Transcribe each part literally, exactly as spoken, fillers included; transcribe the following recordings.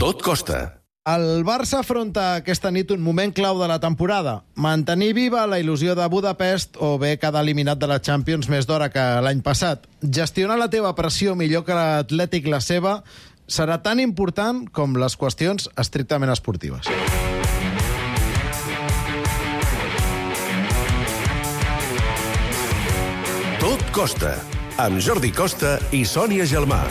Tot costa. El Barça afronta aquesta nit un moment clau de la temporada. Mantenir viva la il·lusió de Budapest o bé quedar eliminat de la Champions més d'hora que l'any passat. Gestionar la teva pressió millor que l'Atlètic la seva serà tan important com les qüestions estrictament esportives. Tot costa, amb Jordi Costa i Sònia Gelmà.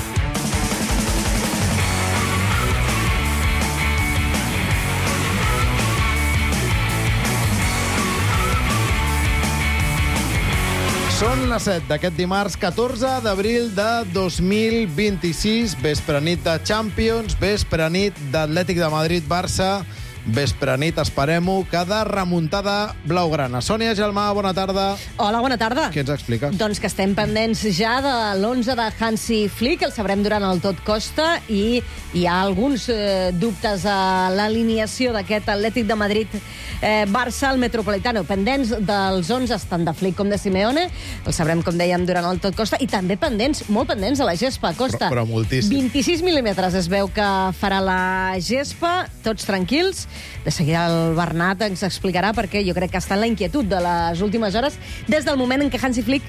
Són les set d'aquest dimarts catorze d'abril de dos mil vint-i-sis, vespre nit de Champions, vespre nit d'Atlètic de Madrid-Barça, vespre nit, esperem-ho, cada remuntada blaugrana. Sònia Gelmà, bona tarda. Hola, bona tarda. Què ens expliques? Doncs que estem pendents ja de l'onze de Hansi Flick, el sabrem durant el Tot Costa, i hi ha alguns eh, dubtes a l'alineació d'aquest Atlètic de Madrid eh, Barça al Metropolitano. Pendents dels onze, tant de Flick com de Simeone, el sabrem, com dèiem, durant el Tot Costa, i també pendents, molt pendents, a la gespa, Costa. Però, però moltíssim. vint-i-sis mil·límetres es veu que farà la gespa, tots tranquils. De seguida el Bernat ens explicarà perquè jo crec que està en la inquietud de les últimes hores, des del moment en què Hansi Flick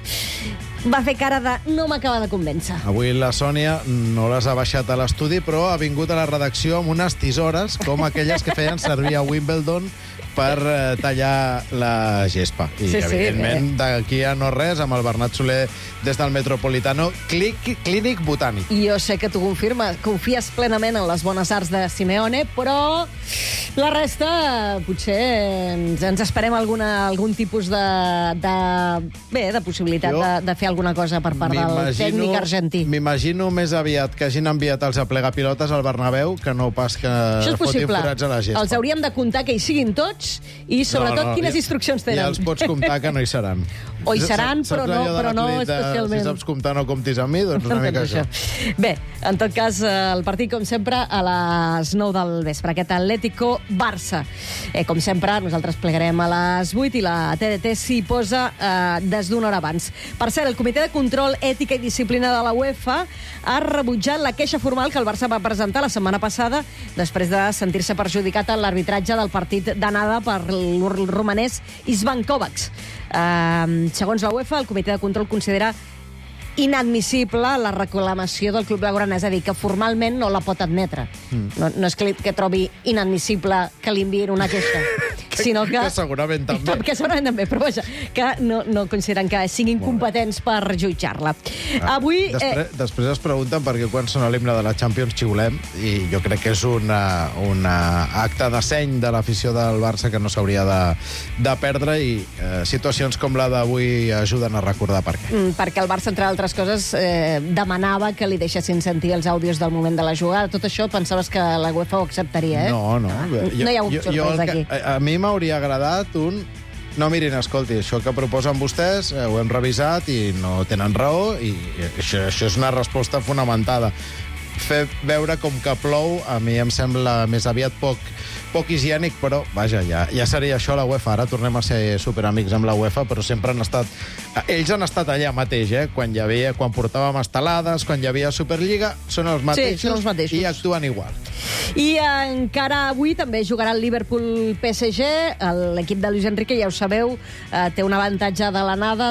va fer cara de no m'acaba de convèncer. Avui la Sònia no les ha baixat a l'estudi, però ha vingut a la redacció amb unes tisores com aquelles que feien servir a Wimbledon per eh, tallar la gespa. I, sí, sí, evidentment, eh. d'aquí a no res, amb el Bernat Soler des del Metropolitano, Clic, Clínic Botànic. I jo sé que tu confirmes, confies plenament en les bones arts de Simeone, però la resta, potser ens, ens esperem alguna, algun tipus de, de, bé, de possibilitat Jo de, de fer alguna cosa per part del tècnic argentí. M'imagino més aviat que hagin enviat els aplegapilotes al Bernabéu que no pas que Això és fotin possible. forats a la gespa. Els hauríem de comptar que hi siguin tots i, sobretot, No, no, quines ja, instruccions tenen. Ja els pots comptar que no hi seran. O hi seran, Saps però no, allò de però no l'acudit de, especialment. Si saps comptar, no comptis amb mi, doncs una mica això. Bé, en tot cas, el partit, com sempre, a les nou del vespre. Aquest Atlético-Barça. Eh, com sempre, nosaltres plegarem a les vuit i la T D T s'hi posa eh, des d'una hora abans. Per cert, el Comitè de Control, Ètica i Disciplina de la UEFA ha rebutjat la queixa formal que el Barça va presentar la setmana passada després de sentir-se perjudicat en l'arbitratge del partit d'anada per el romanès Isvan Kovacs. Uh, segons la UEFA, el Comitè de Control considera inadmissible la reclamació del club blaugrana, és a dir, que formalment no la pot admetre. Mm. No, no és que, li, que trobi inadmissible que li enviïn una queixa, que, sinó que... Que segurament també. Que segurament també, però vaja, que no, no consideren que siguin competents per jutjar-la. Ah, Avui... Després, eh... després es pregunten per què quan sona l'himne de la Champions xiulem, i jo crec que és una, una acte de seny de l'afició del Barça que no s'hauria de, de perdre, i eh, situacions com la d'avui ajuden a recordar per què. Mm, perquè el Barça, entre altres coses, eh, demanava que li deixessin sentir els àudios del moment de la jugada. Tot això pensaves que la UEFA ho acceptaria, eh? No, no. Jo, no hi ha hagut sorpresa aquí. A, a mi m'hauria agradat un... No, mirin, escolti, això que proposen vostès eh, ho hem revisat i no tenen raó, i això, això és una resposta fonamentada. Fer veure com que plou a mi em sembla més aviat poc, poc higiènic, però vaja, ja, ja seria això la UEFA. Ara tornem a ser superamics amb la UEFA, però sempre han estat... Ells han estat allà mateix, eh? Quan hi havia, quan portàvem estelades, quan hi havia Superliga, són els mateixos, sí, són els mateixos. I actuen igual. I encara avui també jugarà el Liverpool-P S G. L'equip de Luis Enrique, ja ho sabeu, eh, té un avantatge de l'anada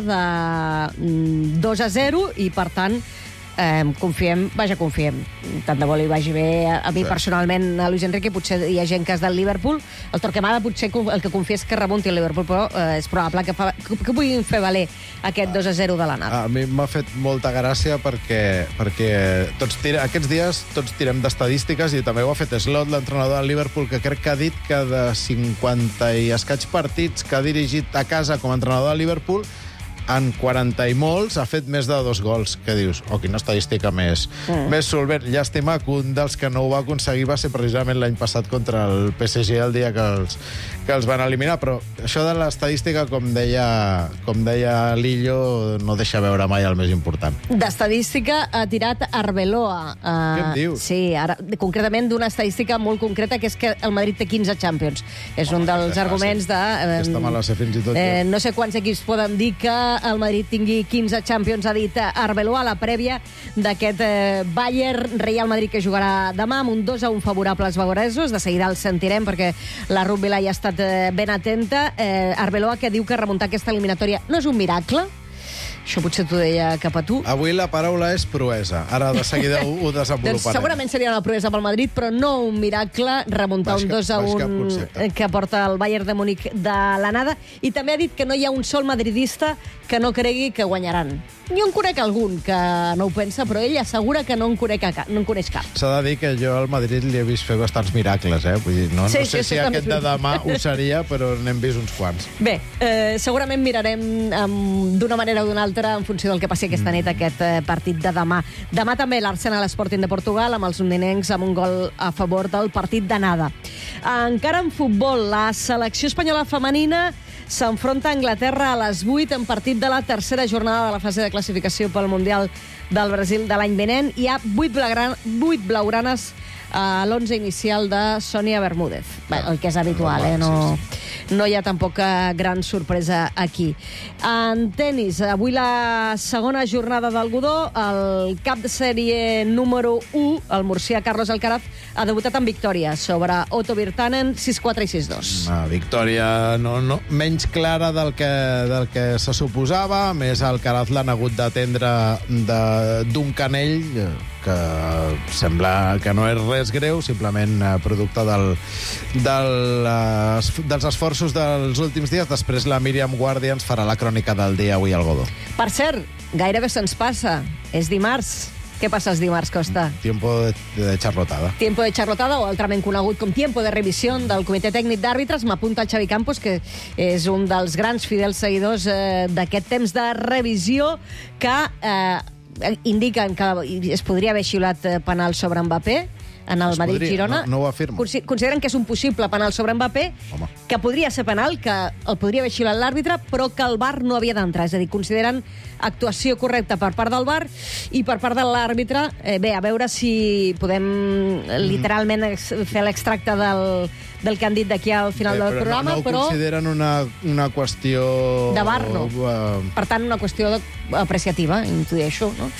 de dos a zero i, per tant, Eh, confiem, vaja, confiem. Tant de bo li vagi bé a, a mi sí. Personalment a Luis Enrique, potser hi ha gent que és del Liverpool. El Torquemada potser el que confia és que remunti el Liverpool, però eh, és probable que, fa, que, que puguin fer valer aquest dos a zero de l'anada. A mi m'ha fet molta gràcia perquè, perquè tots tira, aquests dies tots tirem d'estadístiques, i també ho ha fet Slot, l'entrenador del Liverpool, que crec que ha dit que de cinquanta i escaig partits que ha dirigit a casa com a entrenador del Liverpool, en quaranta i molts ha fet més de dos gols. Que dius, oh, quina estadística més, mm. més solvent. Llàstima que un dels que no ho va aconseguir va ser precisament l'any passat contra el P S G, el dia que els, que els van eliminar. Però això de l'estadística, com deia, com deia Lillo, no deixa veure mai el més important. D'estadística ha tirat Arbeloa. Uh, Què em dius? Sí, ara, concretament d'una estadística molt concreta, que és que el Madrid té quinze Champions. És oh, un dels arguments de... Eh, Aquesta me la sé fins i tot. Eh, no sé quants equips poden dir que el Madrid tingui quinze Champions, ha dit Arbeloa, a la prèvia d'aquest eh, Bayern-Real Madrid que jugarà demà amb un dos a un favorable als bagoresos. De seguida el sentirem perquè la Ruth Vila ja ha estat eh, ben atenta. Eh, Arbeloa, que diu que remuntar aquesta eliminatòria no és un miracle. Això potser t'ho deia cap a tu. Avui la paraula és proesa. Ara de seguida ho, ho desenvoluparem. Doncs segurament seria una proesa pel Madrid, però no un miracle remuntar un dos a un que porta el Bayern de Múnich de l'anada. I també ha dit que no hi ha un sol madridista que no cregui que guanyaran. Jo en conec algun que no ho pensa, però ell assegura que no en conec cap. No en coneix cap. S'ha de dir que jo al Madrid li he vist fer bastants miracles, eh? Vull dir, no, sí, no sé sí, si aquest de demà ho seria, però n'hem vist uns quants. Bé, eh, segurament mirarem um, d'una manera o d'una altra en funció del que passi aquesta nit, aquest eh, partit de demà. Demà també l'Arsenal Sporting de Portugal amb els londinencs amb un gol a favor del partit d'anada. Encara en futbol, la selecció espanyola femenina s'enfronta a Anglaterra a les vuit en partit de la tercera jornada de la fase de classificació pel Mundial del Brasil de l'any vinent. Hi ha vuit, blaugranes, vuit blaugranes a l'onze inicial de Sònia Bermúdez. Bé, el que és habitual, eh? No, no hi ha tampoc gran sorpresa aquí. En tenis, avui la segona jornada del Godó, el cap de sèrie número u, el murcià Carlos Alcaraz, ha debutat en victòria sobre Otto Virtanen, sis quatre i sis dos. Una victòria no, no, menys clara del que, del que se suposava. A més, Alcaraz l'han hagut d'atendre d'un canell que sembla que no és res greu, simplement producte del, del, dels esforços dels últims dies. Després la Míriam Guàrdia ens farà la crònica del dia avui al Godó. Per cert, gairebé se'ns passa. És dimarts. Què passa els dimarts, Costa? Tiempo de, de charlotada. Tiempo de charlotada, o altrament conegut com tiempo de revisió del Comitè Tècnic d'Àrbitres. M'apunta el Xavi Campos, que és un dels grans fidels seguidors eh, d'aquest temps de revisió, que eh, indiquen que es podria haver xiulat penal sobre Mbappé en el Madrid-Girona. No, no ho afirmo. Consideren que és un possible penal sobre Mbappé, Home. que podria ser penal, que el podria haver xiulat l'àrbitre, però que el V A R no havia d'entrar. És a dir, consideren actuació correcta per part del V A R i per part de l'àrbitre. Eh, bé, a veure si podem literalment fer l'extracte del, del que han dit d'aquí al final eh, del però programa, no, no ho però... consideren una, una qüestió... De V A R, no. Uh... Per tant, una qüestió apreciativa, intueixo, no?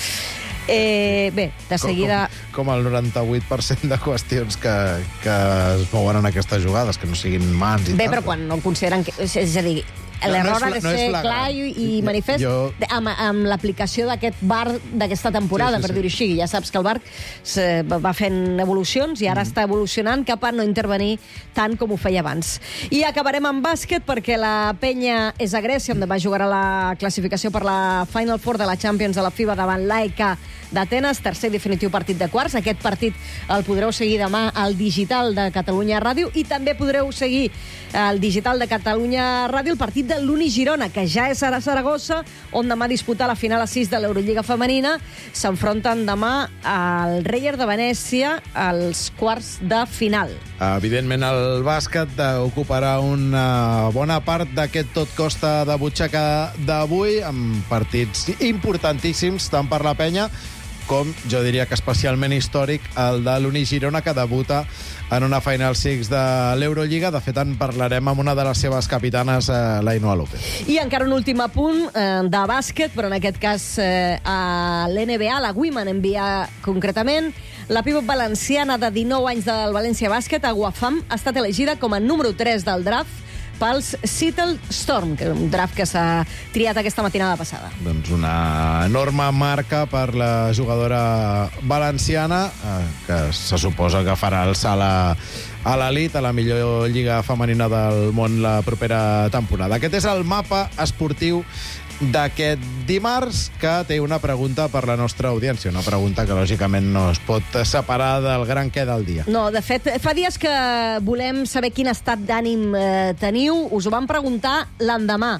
Eh, bé, de seguida... Com, com, com el noranta-vuit per cent de qüestions que, que es mouen en aquestes jugades, que no siguin mans i bé, tal. Bé, però quan no consideren que... És a dir, l'error no ha de no ser clar i, i manifest jo... amb, amb l'aplicació d'aquest V A R d'aquesta temporada, sí, sí, per dir-ho així. Ja saps que el V A R se, va fent evolucions i ara mm. està evolucionant cap a no intervenir tant com ho feia abans. I acabarem amb bàsquet perquè la penya és a Grècia, on demà jugarà la classificació per la Final Four de la Champions de la FIBA davant l'A E K d'Atenes, tercer i definitiu partit de quarts. Aquest partit el podreu seguir demà al digital de Catalunya Ràdio i també podreu seguir al digital de Catalunya Ràdio el partit de l'Uni Girona, que ja és a Saragossa, on demà disputa la final a sis de l'Eurolliga femenina. S'enfronten demà al Reyer de Venècia als quarts de final. Evidentment, el bàsquet ocuparà una bona part d'aquest tot costa de butxaca d'avui, amb partits importantíssims, tant per la penya com, jo diria que especialment històric, el de l'Uni Girona, que debuta en una Final Six de l'Eurolliga. De fet, en parlarem amb una de les seves capitanes, eh, l'Ainoa López. I encara un últim apunt eh, de bàsquet, però en aquest cas eh, a l'N B A, la Women N B A concretament. La pivot valenciana de dinou anys del València Bàsquet, Aguafam, ha estat elegida com a número tres del draft pels Seattle Storm, que és un draft que s'ha triat aquesta matinada passada. Doncs una enorme marca per la jugadora valenciana, eh, que se suposa que farà el salt a, a l'elit, a la millor lliga femenina del món la propera temporada. Aquest és el mapa esportiu d'aquest dimarts, que té una pregunta per la nostra audiència, una pregunta que lògicament no es pot separar del gran què del dia. No, de fet, fa dies que volem saber quin estat d'ànim eh, teniu. Us ho vam preguntar l'endemà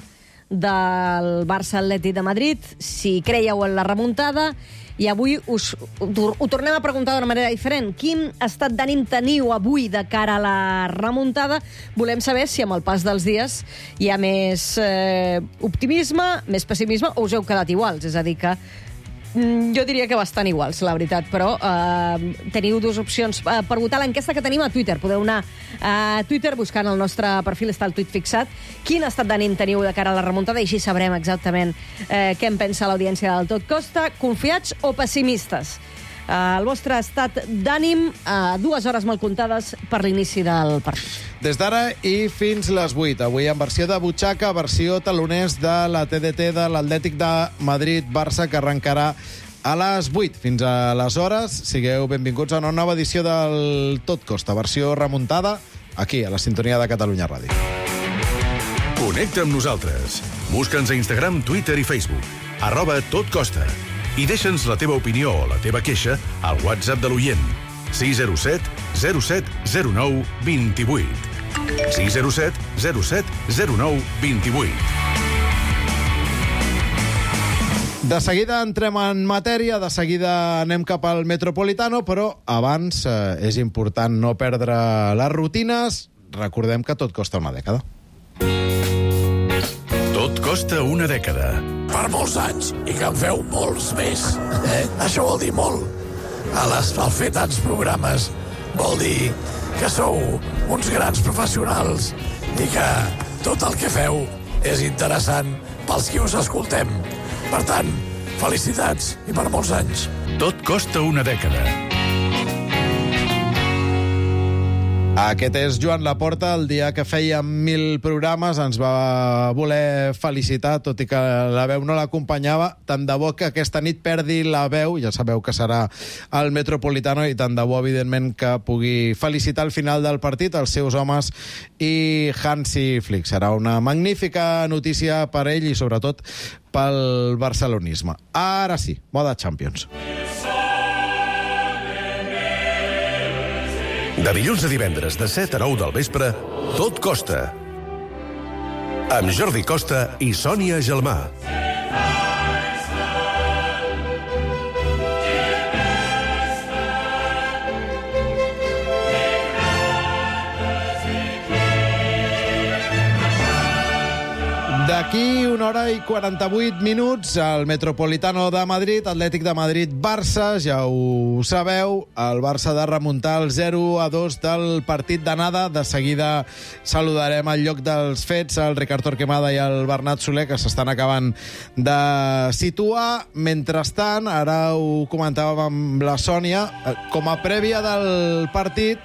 del Barça-Atlètic de Madrid, si creieu en la remuntada, i avui us ho, ho tornem a preguntar d'una manera diferent. Quin estat d'ànim teniu avui de cara a la remuntada? Volem saber si amb el pas dels dies hi ha més eh, optimisme, més pessimisme, o us heu quedat iguals. És a dir, que Jo diria que bastant iguals, la veritat, però eh, teniu dues opcions eh, per votar l'enquesta que tenim a Twitter. Podeu anar a Twitter buscant el nostre perfil, està el tuit fixat. Quin estat d'ànim teniu de cara a la remuntada? I així sabrem exactament eh, què en pensa l'audiència del Tot Costa. Confiats o pessimistes? Eh, el vostre estat d'ànim a dues hores mal comptades per l'inici del partit. Des d'ara i fins les vuit. Avui en versió de butxaca, versió taloners de la T D T de l'Atlètic de Madrid-Barça, que arrencarà a les vuit. Fins aleshores, sigueu benvinguts a una nova edició del Tot Costa, versió remuntada, aquí, a la sintonia de Catalunya Ràdio. Connecta amb nosaltres. Busca'ns a Instagram, Twitter i Facebook. Arroba Tot Costa. I deixa'ns la teva opinió o la teva queixa al WhatsApp de l'oient. sis zero set zero set zero nou dos vuit. sis zero set zero set zero nou dos vuit. De seguida entrem en matèria, de seguida anem cap al Metropolitano, però abans eh, és important no perdre les rutines. Recordem que tot costa una dècada. Tot costa una dècada. Per molts anys, i que en feu molts més. Eh? Això vol dir molt. A les, al fer tants programes vol dir que sou uns grans professionals i que tot el que feu és interessant pels qui us escoltem. Per tant, felicitats i per molts anys. Tot costa una dècada. Aquest és Joan Laporta. El dia que feia mil programes ens va voler felicitar, tot i que la veu no l'acompanyava. Tant de bo que aquesta nit perdi la veu, ja sabeu que serà al Metropolitano, i tant de bo, evidentment, que pugui felicitar al final del partit els seus homes i Hansi Flick. Serà una magnífica notícia per ell i, sobretot, pel barcelonisme. Ara sí, moda Champions. De dilluns a divendres, de set a nou del vespre, Tot Costa. Amb Jordi Costa i Sònia Gelmà. D'aquí una hora i quaranta-vuit minuts al Metropolitano de Madrid, Atlètic de Madrid-Barça. Ja ho sabeu, el Barça ha de remuntar el zero a dos del partit d'anada. De seguida saludarem al lloc dels fets el Ricard Torquemada i el Bernat Soler, que s'estan acabant de situar. Mentrestant, ara ho comentàvem amb la Sònia, com a prèvia del partit,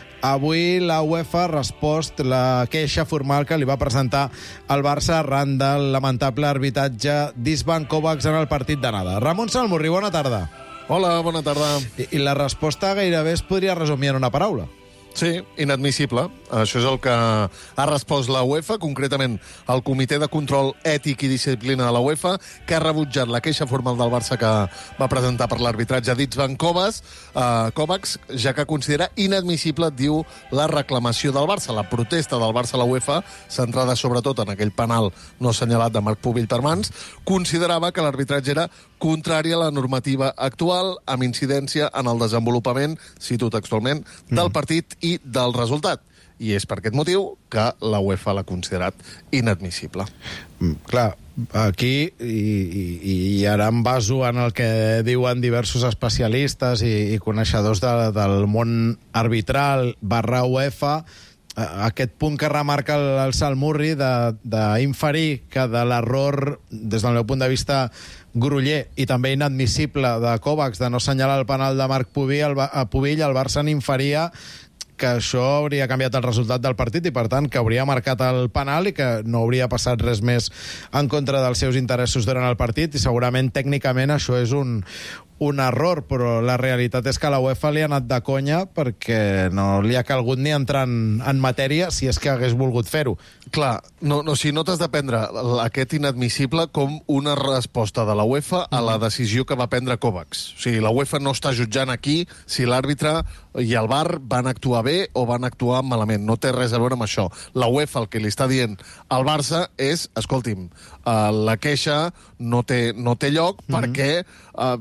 avui la UEFA ha respost la queixa formal que li va presentar el Barça arran del lamentable arbitratge d'Isvan Kovacs en el partit d'anada. Ramon Salmurri, bona tarda. Hola, bona tarda. I, I la resposta gairebé es podria resumir en una paraula. Sí, inadmissible. Això és el que ha respost la UEFA, concretament el Comitè de Control Ètic i Disciplina de la UEFA, que ha rebutjat la queixa formal del Barça que va presentar per l'arbitratge d'Isvan Kovacs, eh, Kovacs, ja que considera inadmissible, diu, la reclamació del Barça, la protesta del Barça a la UEFA, centrada sobretot en aquell penal no assenyalat de Marc Pubill per mans, considerava que l'arbitratge era contrari a la normativa actual, amb incidència en el desenvolupament, cito textualment, del partit i del resultat. I és per aquest motiu que la UEFA l'ha considerat inadmissible. Mm, clar, aquí, i, i, i ara em baso en el que diuen diversos especialistes i, i coneixedors de, del món arbitral barra UEFA, aquest punt que remarca el, el Salmurri d'inferir que de l'error, des del meu punt de vista groller i també inadmissible de Kovacs de no assenyalar el penal de Marc Pubill, el, Pubill, el Barça n'inferia que això hauria canviat el resultat del partit i, per tant, que hauria marcat el penal i que no hauria passat res més en contra dels seus interessos durant el partit, i segurament tècnicament això és un, un error, però la realitat és que a la UEFA li ha anat de conya perquè no li ha calgut ni entrar en, en matèria si és que hagués volgut fer-ho. Clar, no, no, si no t'has de prendre aquest inadmissible com una resposta de la UEFA a la decisió que va prendre Kovacs. O sigui, la UEFA no està jutjant aquí si l'àrbitre i el V A R van actuar bé o van actuar malament. No té res a veure amb això. La UEFA el que li està dient al Barça és, escolti'm, uh, la queixa no té, no té lloc mm-hmm. perquè, uh, tot i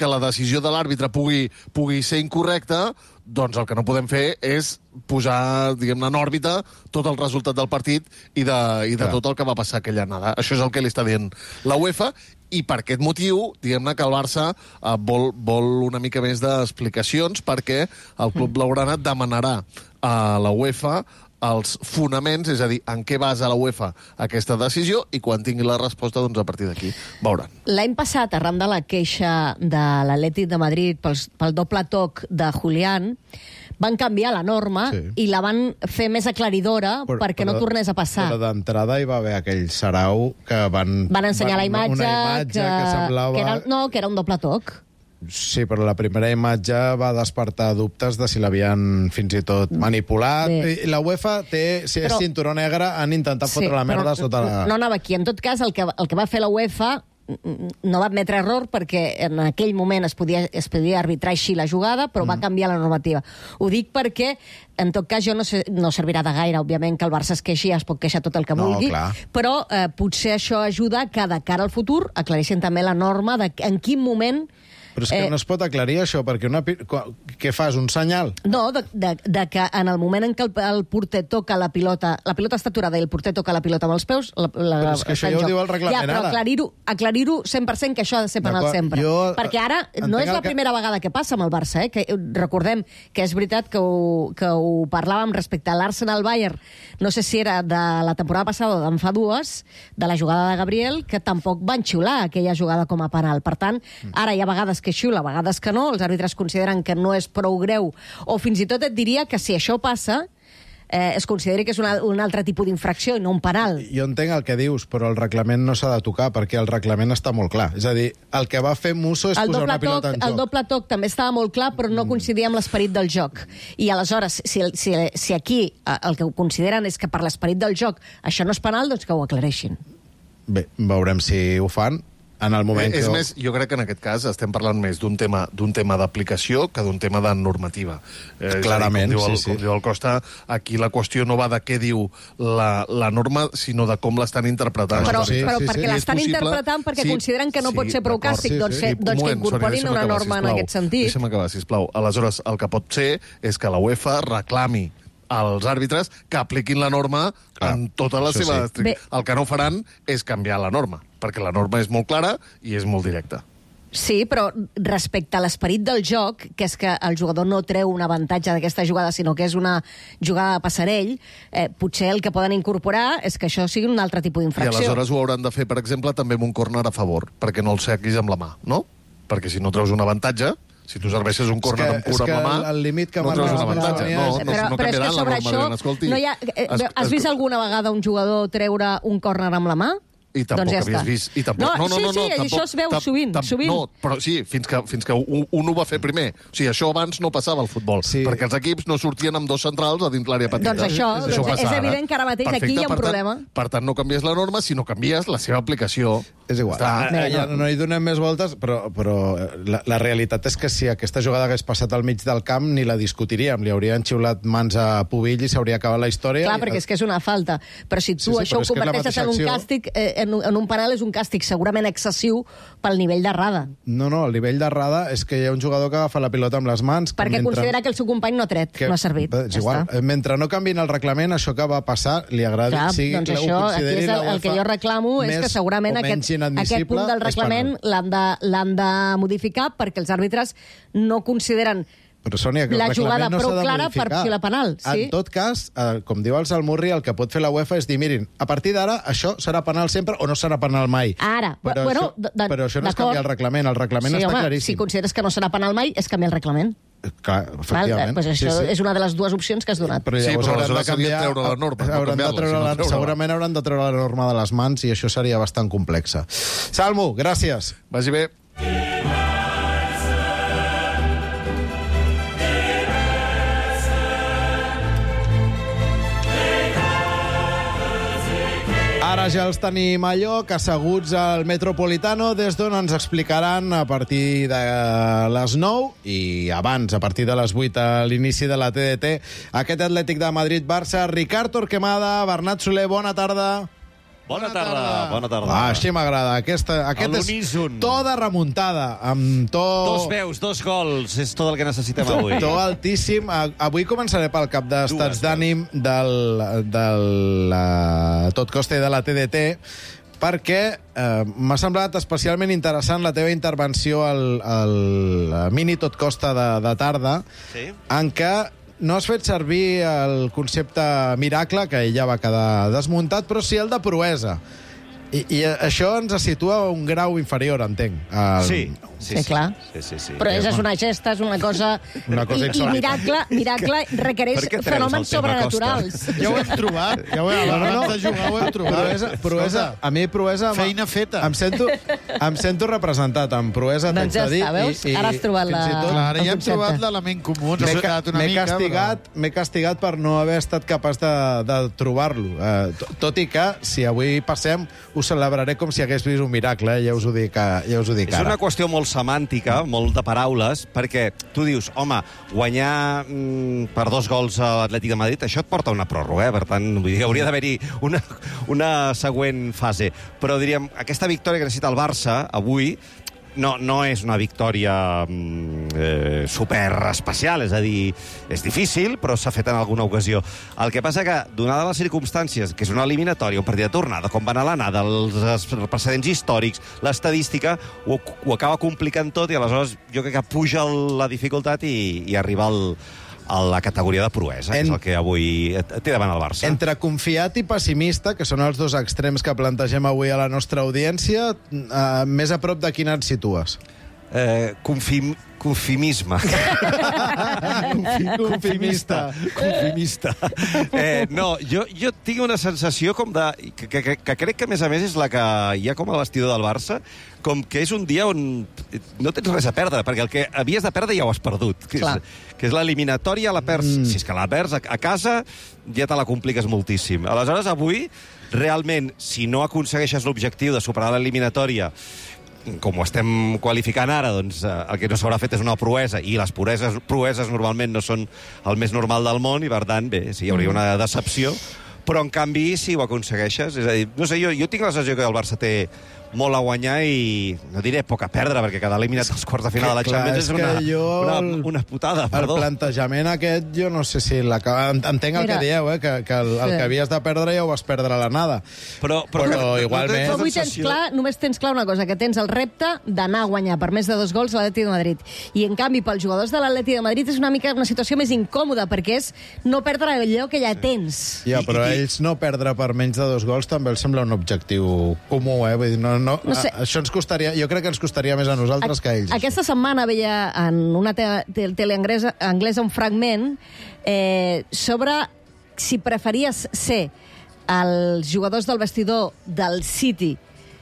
que la decisió de l'àrbitre pugui, pugui ser incorrecta, doncs el que no podem fer és posar, diguem-ne, en òrbita tot el resultat del partit i de, i de tot el que va passar aquella anada. Això és el que li està dient la UEFA, i per aquest motiu, diguem-ne que el Barça eh, vol, vol una mica més d'explicacions, perquè el club blaugrana demanarà a la UEFA els fonaments, és a dir, en què basa la UEFA aquesta decisió, i quan tingui la resposta, doncs a partir d'aquí veuran. L'any passat, arran de la queixa de l'Atlètic de Madrid pel, pel doble toc de Julián, van canviar la norma Sí. i la van fer més aclaridora Però- perquè no però- tornés a passar. Però d'entrada hi va haver aquell sarau que van... Van ensenyar la imatge, una imatge que, que semblava... que era, no, que era un doble toc. Sí, però la primera imatge va despertar dubtes de si l'havien fins i tot manipulat. Bé. I la UEFA té, si és Però- cinturó negre, han intentat fotre la merda però sota la... No anava aquí. En tot cas, el que, el que va fer la UEFA no va admetre error perquè en aquell moment es podia, es podia arbitrar així la jugada, però mm. va canviar la normativa. Ho dic perquè, en tot cas, jo no, sé, no servirà de gaire, òbviament, que el Barça es queixi, es pot queixar tot el que No, vulgui, clar. però eh, potser això ajuda que de cara al futur aclareixin també la norma de en quin moment... Però és que eh, no es pot aclarir això, perquè una... pi- qua- què fas, un senyal? No, de, de, de que en el moment en què el, el porter toca la pilota, la pilota està aturada i el porter toca la pilota amb els peus, la, la, Però és que està això en ja ho joc. diu el reglament, Ja, però ara. aclarir-ho aclarir-ho cent per cent que això ha de ser penal D'acord, sempre. jo, Perquè ara eh, no entenc és la el que- primera vegada que passa amb el Barça, eh? Que, eh, recordem que és veritat que ho, que ho parlàvem respecte a l'Arsenal-Bayern, no sé si era de la temporada passada o d'en fa dues, de la jugada de Gabriel, que tampoc van xiular aquella jugada com a penal. Per tant, ara hi ha vegades que xiula, vegades que no, els àrbitres consideren que no és prou greu, o fins i tot et diria que si això passa, eh, es consideri que és una, un altre tipus d'infracció i no un penal. Jo entenc el que dius, però el reglament no s'ha de tocar, perquè el reglament està molt clar. És a dir, el que va fer Musso és El posar doble, una pilota toc, en el joc. doble toc també estava molt clar, però no coincidia amb l'esperit del joc. I aleshores, si, si, si aquí eh, el que ho consideren és que per l'esperit del joc això no és penal, doncs que ho aclareixin. Bé, veurem si ho fan en el moment Eh, és que... més, jo crec que en aquest cas estem parlant més d'un tema d'un tema d'aplicació que d'un tema de normativa. Eh, és a dir, Clarament, com diu el, sí, sí. Com diu el Costa, aquí la qüestió no va de què diu la, la norma, sinó de com l'estan interpretant. Però, sí, però sí, perquè sí. l'estan És possible- interpretant perquè sí, consideren que no sí, pot ser prou d'acord, càstig, sí, doncs, sí. eh, Un doncs que moment, incorporin Sònia, una deixa'm norma acabar, en aquest sentit. Deixa'm acabar, sisplau. Aleshores, el que pot ser és que la UEFA reclami als àrbitres que apliquin la norma Clar, en tota la això seva... sí. Bé. El que no faran és canviar la norma, perquè la norma és molt clara i és molt directa. Sí, però respecte a l'esperit del joc, que és que el jugador no treu un avantatge d'aquesta jugada, sinó que és una jugada de passarell, eh, potser el que poden incorporar és que això sigui un altre tipus I d'infracció. aleshores ho hauran de fer, per exemple, també amb un córner a favor, perquè no el sequis amb la mà, no? Perquè si no treus un avantatge, si tu serveixes un córner que- amb és pur amb que la mà, el- el límit que no marca treus un la avantatge. Sònia No, és- no, però, no però és que canviaran la sobre norma. això Diran, escolti, no hi ha, eh, es- has es- vist alguna vegada un jugador treure un córner amb la mà? I tampoc doncs ja havies està. vist... I tampoc, no, no, no, sí, no, sí, no, tampoc, això es veu tam- sovint, tam- sovint. No, però sí, fins que, fins que un, un ho va fer primer. O sigui, això abans no passava al futbol, Sí. perquè els equips no sortien amb dos centrals a dins l'àrea petita. Doncs això, doncs passa és ara. evident que ara mateix aquí Perfecte, hi ha un per tant- problema. Per tant, no canvies la norma, sinó canvies la seva aplicació. És igual. Està- Ah, ja no, no hi donem més voltes, però, però la, la realitat és que si aquesta jugada hagués passat al mig del camp ni la discutiríem. Li haurien xiulat mans a Pubill i s'hauria acabat la història. Clar, perquè és que és una falta. Però si tu Sí, sí, això però ho és que és la converteixes en un mateixa acció. càstig, eh, en, un- en un penal és un càstig segurament excessiu pel nivell d'errada. No, no, el nivell d'errada és que hi ha un jugador que agafa la pilota amb les mans... que Perquè mentre- considera que el seu company no ha tret, que- no ha servit. És Ja igual. està. Eh, Mentre no canvin el reglament, això que va passar li agrada... Clar, sigui, doncs que ho això, aquí consideri és la el, el que UEFA jo reclamo és més que segurament o aquest, menys aquest inadmissible punt del és reglament penal. l'han de, l'han de modificar perquè els àrbitres no consideren Però, Sònia, que la el jugada reglament no prou s'ha de clara per modificar. xiular penal, sí. En tot cas, eh, com diu el Salmurri, el que pot fer la UEFA és dir, mirin, a partir d'ara això serà penal sempre o no serà penal mai. Ara, Però, bueno, això, d- d- però això no és d'acord. canviar el reglament, el reglament sí, està home, claríssim. si consideres que no serà penal mai, és canviar el reglament. Clar, Val? efectivament. Pues això és una de les dues opcions que has donat. Però Sí, llavors però hauran de aleshores seria canviar... treure la norma, no hauran de canviar-la, treure sinó la, treure-la. segurament hauran de treure la norma de les mans i això seria bastant complexa. Salmo, gràcies. Vagi bé. Ara ja els tenim a lloc, asseguts al Metropolitano, des d'on ens explicaran a partir de les nou i abans, a partir de les vuit, a l'inici de la T D T, aquest Atlètic de Madrid-Barça. Ricard Torquemada, Bernat Soler, bona tarda. Bona tarda, bona tarda. Ah, així m'agrada. Aquesta, aquest és l'uníson. to de remuntada, amb to... Dos veus, dos gols, és tot el que necessitem avui. To altíssim. A- Avui començaré pel cap d'estats Dues d'ànim del, del uh, Tot Costa i de la T D T, perquè eh, m'ha semblat especialment interessant la teva intervenció al, al mini Tot Costa de, de tarda, Sí. en què no has fet servir el concepte miracle, que ella va quedar desmuntat, però sí el de proesa. I, i això ens situa a un grau inferior, entenc. El... Sí, sí, Sí, clar. Sí, sí, sí. Però és una gesta, és una cosa... Una cosa I, i insòlita. miracle, miracle requereix Per què treus fenòmens el tema, sobrenaturals. Ja ho hem trobat. Ja ho hem, No, no, no. abans de jugar ho hem trobat. Proesa, proesa, a mi proesa... Feina feta. Em sento, em sento representat amb proesa, Doncs t'haig ja de dir. està, veus? Ara has trobat la- fins i tot Clar, ara el ja hem concepte. trobat l'element comú. Ens M'he ha ca- quedat una m'he mica, castigat, m'he castigat per no haver estat capaç de, de trobar-lo. Eh, to- tot i que, si avui passem, ho celebraré com si hagués vist un miracle, eh? ja us ho dic, eh, ja us ho dic És ara. una qüestió molt semàntica, molt de paraules, perquè tu dius, home, guanyar mm, per dos gols a l'Atlètic de Madrid, això et porta a una pròrroga, eh? Per tant, vull dir, hauria d'haver-hi una, una següent fase. Però diríem, aquesta victòria que necessita el Barça avui no, no és una victòria mm, eh, super especial, és a dir, és difícil, però s'ha fet en alguna ocasió. El que passa que, donada les circumstàncies, que és una eliminatòria, un partit de tornada, com va anar l'anada, els, els precedents històrics, l'estadística, ho, ho acaba complicant tot i aleshores jo crec que puja el, la dificultat i, i arriba al, a la categoria de proesa, en... que és el que avui té davant el Barça. Entre confiat i pessimista, que són els dos extrems que plantegem avui a la nostra audiència, eh, més a prop de quin et situes? Eh, confim, confimisme. Confimista. Confimista. Eh, no, jo, jo tinc una sensació com de... Que, que, que crec que, a més a més, és la que hi ha com a vestidor del Barça, com que és un dia on no tens res a perdre, perquè el que havies de perdre ja ho has perdut. Que Clar. és, que és l'eliminatòria, la perds... Mm. Si és que la perds a, a casa, ja te la compliques moltíssim. Aleshores, avui, realment, si no aconsegueixes l'objectiu de superar l'eliminatòria, com ho estem qualificant ara, doncs eh, el que no s'haurà fet és una proesa, i les proeses, proeses normalment no són el més normal del món, i per tant, bé, sí, hi hauria una decepció, però en canvi, si ho aconsegueixes, és a dir, no sé, jo, jo tinc la sensació que el Barça té molt a guanyar i, no diré poc a perdre, perquè quedar eliminat als quarts de final de la Clar, Champions és és una, que jo una, el- una putada, El perdó. plantejament aquest, jo no sé si l'acaba... Entenc el Mira. que dieu, eh? que, que el, el Sí. que havies de perdre ja ho vas perdre a l'anada. Però, Però igualment- Però avui tens clar, només tens clar una cosa, que tens el repte d'anar a guanyar per més de dos gols a l'Atlètic de Madrid. I, en canvi, pels jugadors de l'Atlètic de Madrid és una mica una situació més incòmoda, perquè és no perdre allò que ja tens. Ja, I- però i- ells no perdre per menys de dos gols també els sembla un objectiu comú, eh? Vull dir, no, no, No sé. a, això ens costaria, jo crec que ens costaria més a nosaltres que a ells. Aquesta setmana veia en una te te tele anglesa, anglesa un fragment eh, sobre si preferies ser els jugadors del vestidor del City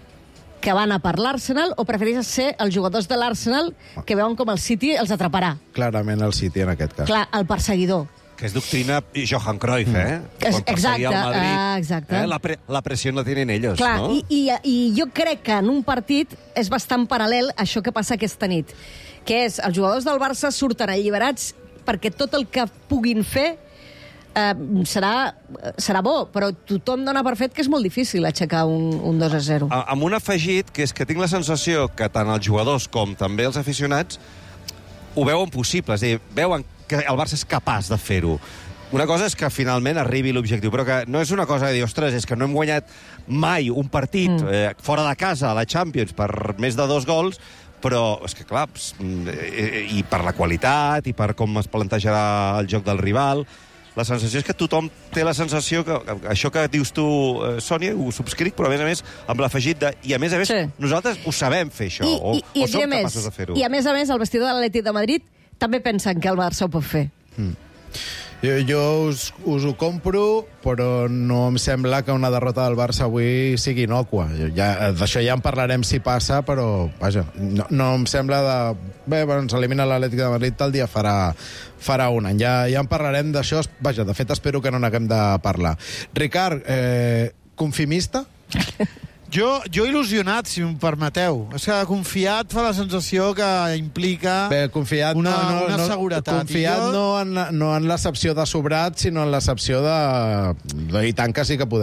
que van a per l'Arsenal o preferies ser els jugadors de l'Arsenal que veuen com el City els atraparà. Clarament el City, en aquest cas. Clar, el perseguidor. Que és doctrina Johan Cruyff, eh? És- Quan perseguia exacte, el Madrid, ah, exacte. Eh? La, pre la pressió la tenen ells, Clar, no? i, i, i jo crec que en un partit és bastant paral·lel a això que passa aquesta nit, que és els jugadors del Barça surten alliberats perquè tot el que puguin fer eh, serà, serà bo, però tothom dona per fet que és molt difícil aixecar un, un dos a zero. A- Amb un afegit, que és que tinc la sensació que tant els jugadors com també els aficionats ho veuen possible, és a dir, veuen que el Barça és capaç de fer-ho. Una cosa és que finalment arribi l'objectiu, però que no és una cosa de dir, ostres, és que no hem guanyat mai un partit mm. eh, fora de casa a la Champions per més de dos gols, però és que, clar, ps, eh, i per la qualitat, i per com es plantejarà el joc del rival, la sensació és que tothom té la sensació que, que això que dius tu, eh, Sònia, ho subscric, però a més a més amb l'afegit de... I a més a més, Sí. nosaltres ho sabem fer, això, I, o, i, i o et som diré més, capaços de fer-ho. I a més a més, el vestidor de l'Atlètic de Madrid també pensen que el Barça ho pot fer. Jo, jo us, us ho compro, però no em sembla que una derrota del Barça avui sigui inocua. Ja, d'això ja en parlarem si passa, però vaja, no, no em sembla de... Bé, bueno, ens elimina l'Atlètic de Madrid, tal dia farà, farà un any. Ja, ja en parlarem d'això. Vaja, de fet, espero que no n'haguem de parlar. Ricard, eh, confimista? Jo, jo il·lusionat, si em permeteu. És que confiat fa la sensació que implica Bé, confiat una, no, no, una no, seguretat. Confiat I jo, no, en, no en l'accepció de sobrat, sinó en l'accepció de... de... I tant que sí que podem.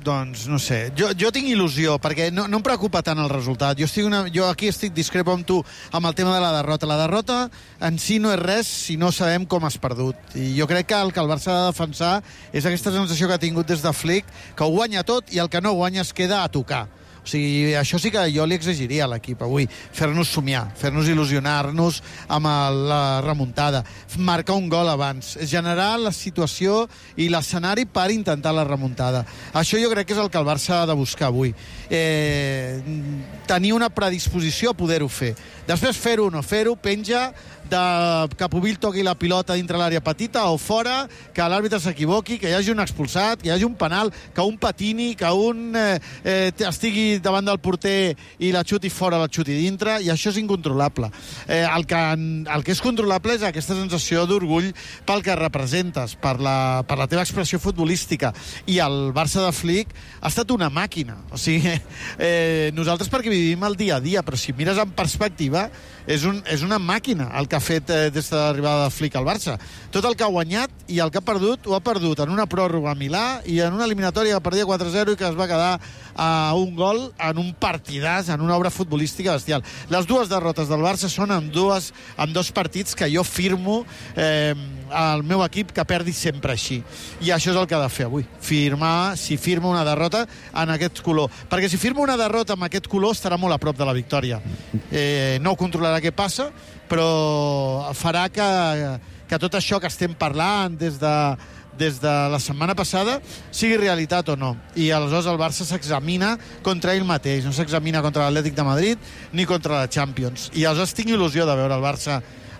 doncs, no sé, jo, jo tinc il·lusió, perquè no, no em preocupa tant el resultat. Jo, estic una, jo aquí estic discrepo amb tu amb el tema de la derrota. La derrota en si no és res si no sabem com has perdut. I jo crec que el que el Barça ha de defensar és aquesta sensació que ha tingut des de Flick, que ho guanya tot i el que no guanya es queda a tocar. O sigui, això sí que jo li exigiria a l'equip avui, fer-nos somiar, fer-nos il·lusionar-nos amb el, la remuntada, marcar un gol abans, generar la situació i l'escenari per intentar la remuntada. Això jo crec que és el que el Barça ha de buscar avui. Eh, tenir una predisposició a poder-ho fer. Després fer-ho o no fer-ho penja de que Pubill toqui la pilota dintre l'àrea petita o fora, que l'àrbitre s'equivoqui, que hi hagi un expulsat, que hi hagi un penal, que un patini, que un eh, eh, estigui davant del porter i la xuti fora, la xuti dintre, i això és incontrolable. Eh, el, que, el que és controlable és aquesta sensació d'orgull pel que representes, per la, per la teva expressió futbolística. I el Barça de Flick ha estat una màquina. O sigui, eh, nosaltres perquè vivim el dia a dia, però si mires en perspectiva, és, un, és una màquina el que ha fet eh, des de l'arribada de Flick al Barça. Tot el que ha guanyat i el que ha perdut, ho ha perdut en una pròrroga a Milà i en una eliminatòria que perdia quatre zero i que es va quedar a un gol en un partidàs, en una obra futbolística bestial. Les dues derrotes del Barça són en, dues, en dos partits que jo firmo eh, al meu equip que perdi sempre així. I això és el que ha de fer avui. Firmar, si firma una derrota en aquest color. Perquè si firma una derrota amb aquest color estarà molt a prop de la victòria. Eh, no controlarà què passa, però farà que, que tot això que estem parlant des de, des de la setmana passada sigui realitat o no. I aleshores el Barça s'examina contra ell mateix, no s'examina contra l'Atlètic de Madrid ni contra la Champions. I aleshores tinc il·lusió de veure el Barça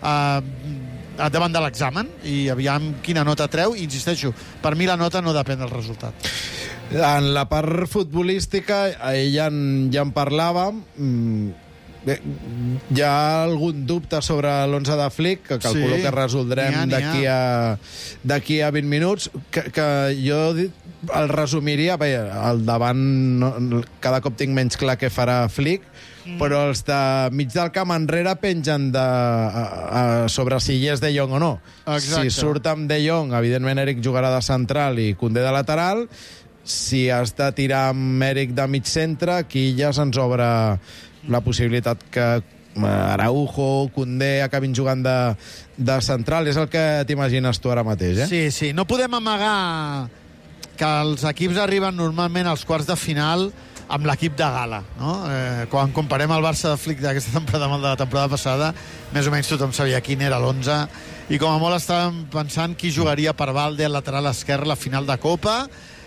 eh, davant de l'examen i aviam quina nota treu. I insisteixo, per mi la nota no depèn del resultat. En la part futbolística, ja en, ja en parlàvem. Bé, hi ha algun dubte sobre l'onze de Flick, que calculo sí, que resoldrem d'aquí a, d'aquí a vint minuts, que, que jo el resumiria, bé, al davant no, cada cop tinc menys clar què farà Flick, mm. però els de mig del camp enrere pengen de, a, a, sobre si hi és De Jong o no. Exacte. Si surt amb De Jong, evidentment Eric jugarà de central i Koundé de lateral. Si has de tirar amb Eric de mig centre, aquí ja se'ns obre la possibilitat que Araujo, Koundé acabin jugant de, de central. És el que t'imagines tu ara mateix, eh? Sí, sí. No podem amagar que els equips arriben normalment als quarts de final amb l'equip de gala, no? Eh, quan comparem el Barça de Flick d'aquesta temporada amb el de la temporada passada, més o menys tothom sabia quin era l'onze, i com a molt estàvem pensant qui jugaria per Valde al lateral esquerre la final de Copa,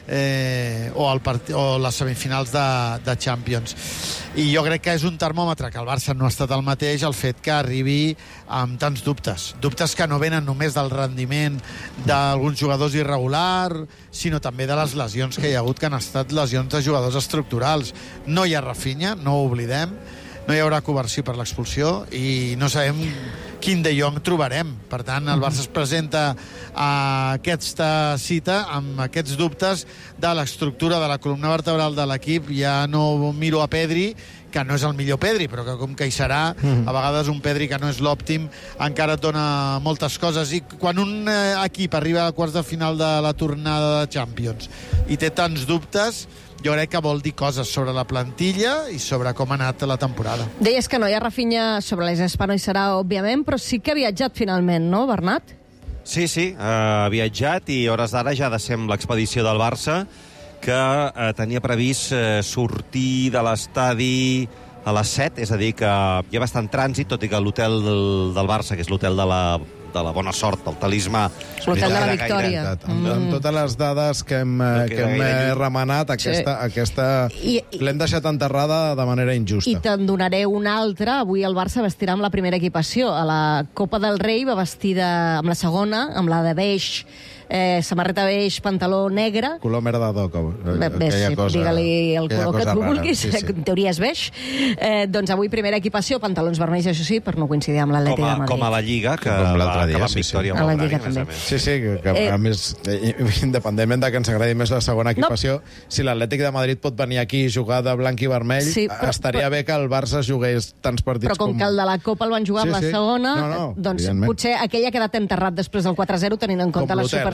Eh, o, el part... o les semifinals de, de Champions. I jo crec que és un termòmetre que el Barça no ha estat el mateix, el fet que arribi amb tants dubtes. Dubtes que no venen només del rendiment d'alguns jugadors irregulars, sinó també de les lesions que hi ha hagut, que han estat lesions de jugadors estructurals. No hi ha Rafinha, no ho oblidem, no hi haurà conversió per l'expulsió i no sabem quin De Jong trobarem. Per tant, el Barça es presenta a aquesta cita amb aquests dubtes de l'estructura de la columna vertebral de l'equip. Ja no miro a Pedri, que no és el millor Pedri, però que com que hi serà, a vegades un Pedri que no és l'òptim encara et dona moltes coses. I quan un equip arriba a quarts de final de la tornada de Champions i té tants dubtes, jo crec que vol dir coses sobre la plantilla i sobre com ha anat la temporada. Deies que no hi ha Rafinha, sobre les Espa no hi serà, òbviament, però sí que ha viatjat finalment, no, Bernat? Sí, sí, eh, ha viatjat i hores d'ara ja ha de ser amb l'expedició del Barça, que eh, tenia previst eh, sortir de l'estadi a les set, és a dir, que hi ha bastant trànsit, tot i que l'hotel del, del Barça, que és l'hotel de la de la bona sort, del talismà... L'hotel de la Victòria. Amb, amb totes les dades que hem, no que hem remenat, aquesta, sí. aquesta l'hem deixat enterrada de manera injusta. I te'n donaré una altra. Avui el Barça vestirà amb la primera equipació. A la Copa del Rei va vestida amb la segona, amb la de beix, eh, samarreta beix, pantaló negre. Color merda d'oca. Bé, sí, digue-li el color que tu vulguis, sí, sí. En teoria és beix. Eh, doncs avui primera equipació, pantalons vermells, això sí, per no coincidir amb l'Atlètic de Madrid. Com a la Lliga, que va dia, acabar amb sí, victòria sí. amb el Lliga, Grani, també. Sí, sí, que, que eh, a més, independentment de que ens agradi més la segona equipació, no. Si l'Atlètic de Madrid pot venir aquí i jugar de blanc i vermell, sí, però, estaria però, bé que el Barça jugués tants partits com... Però com, com que el de la Copa el van jugar sí, amb la sí. segona, no, no, doncs potser aquell ha quedat enterrat després del quatre zero, tenint en compte les supersticions.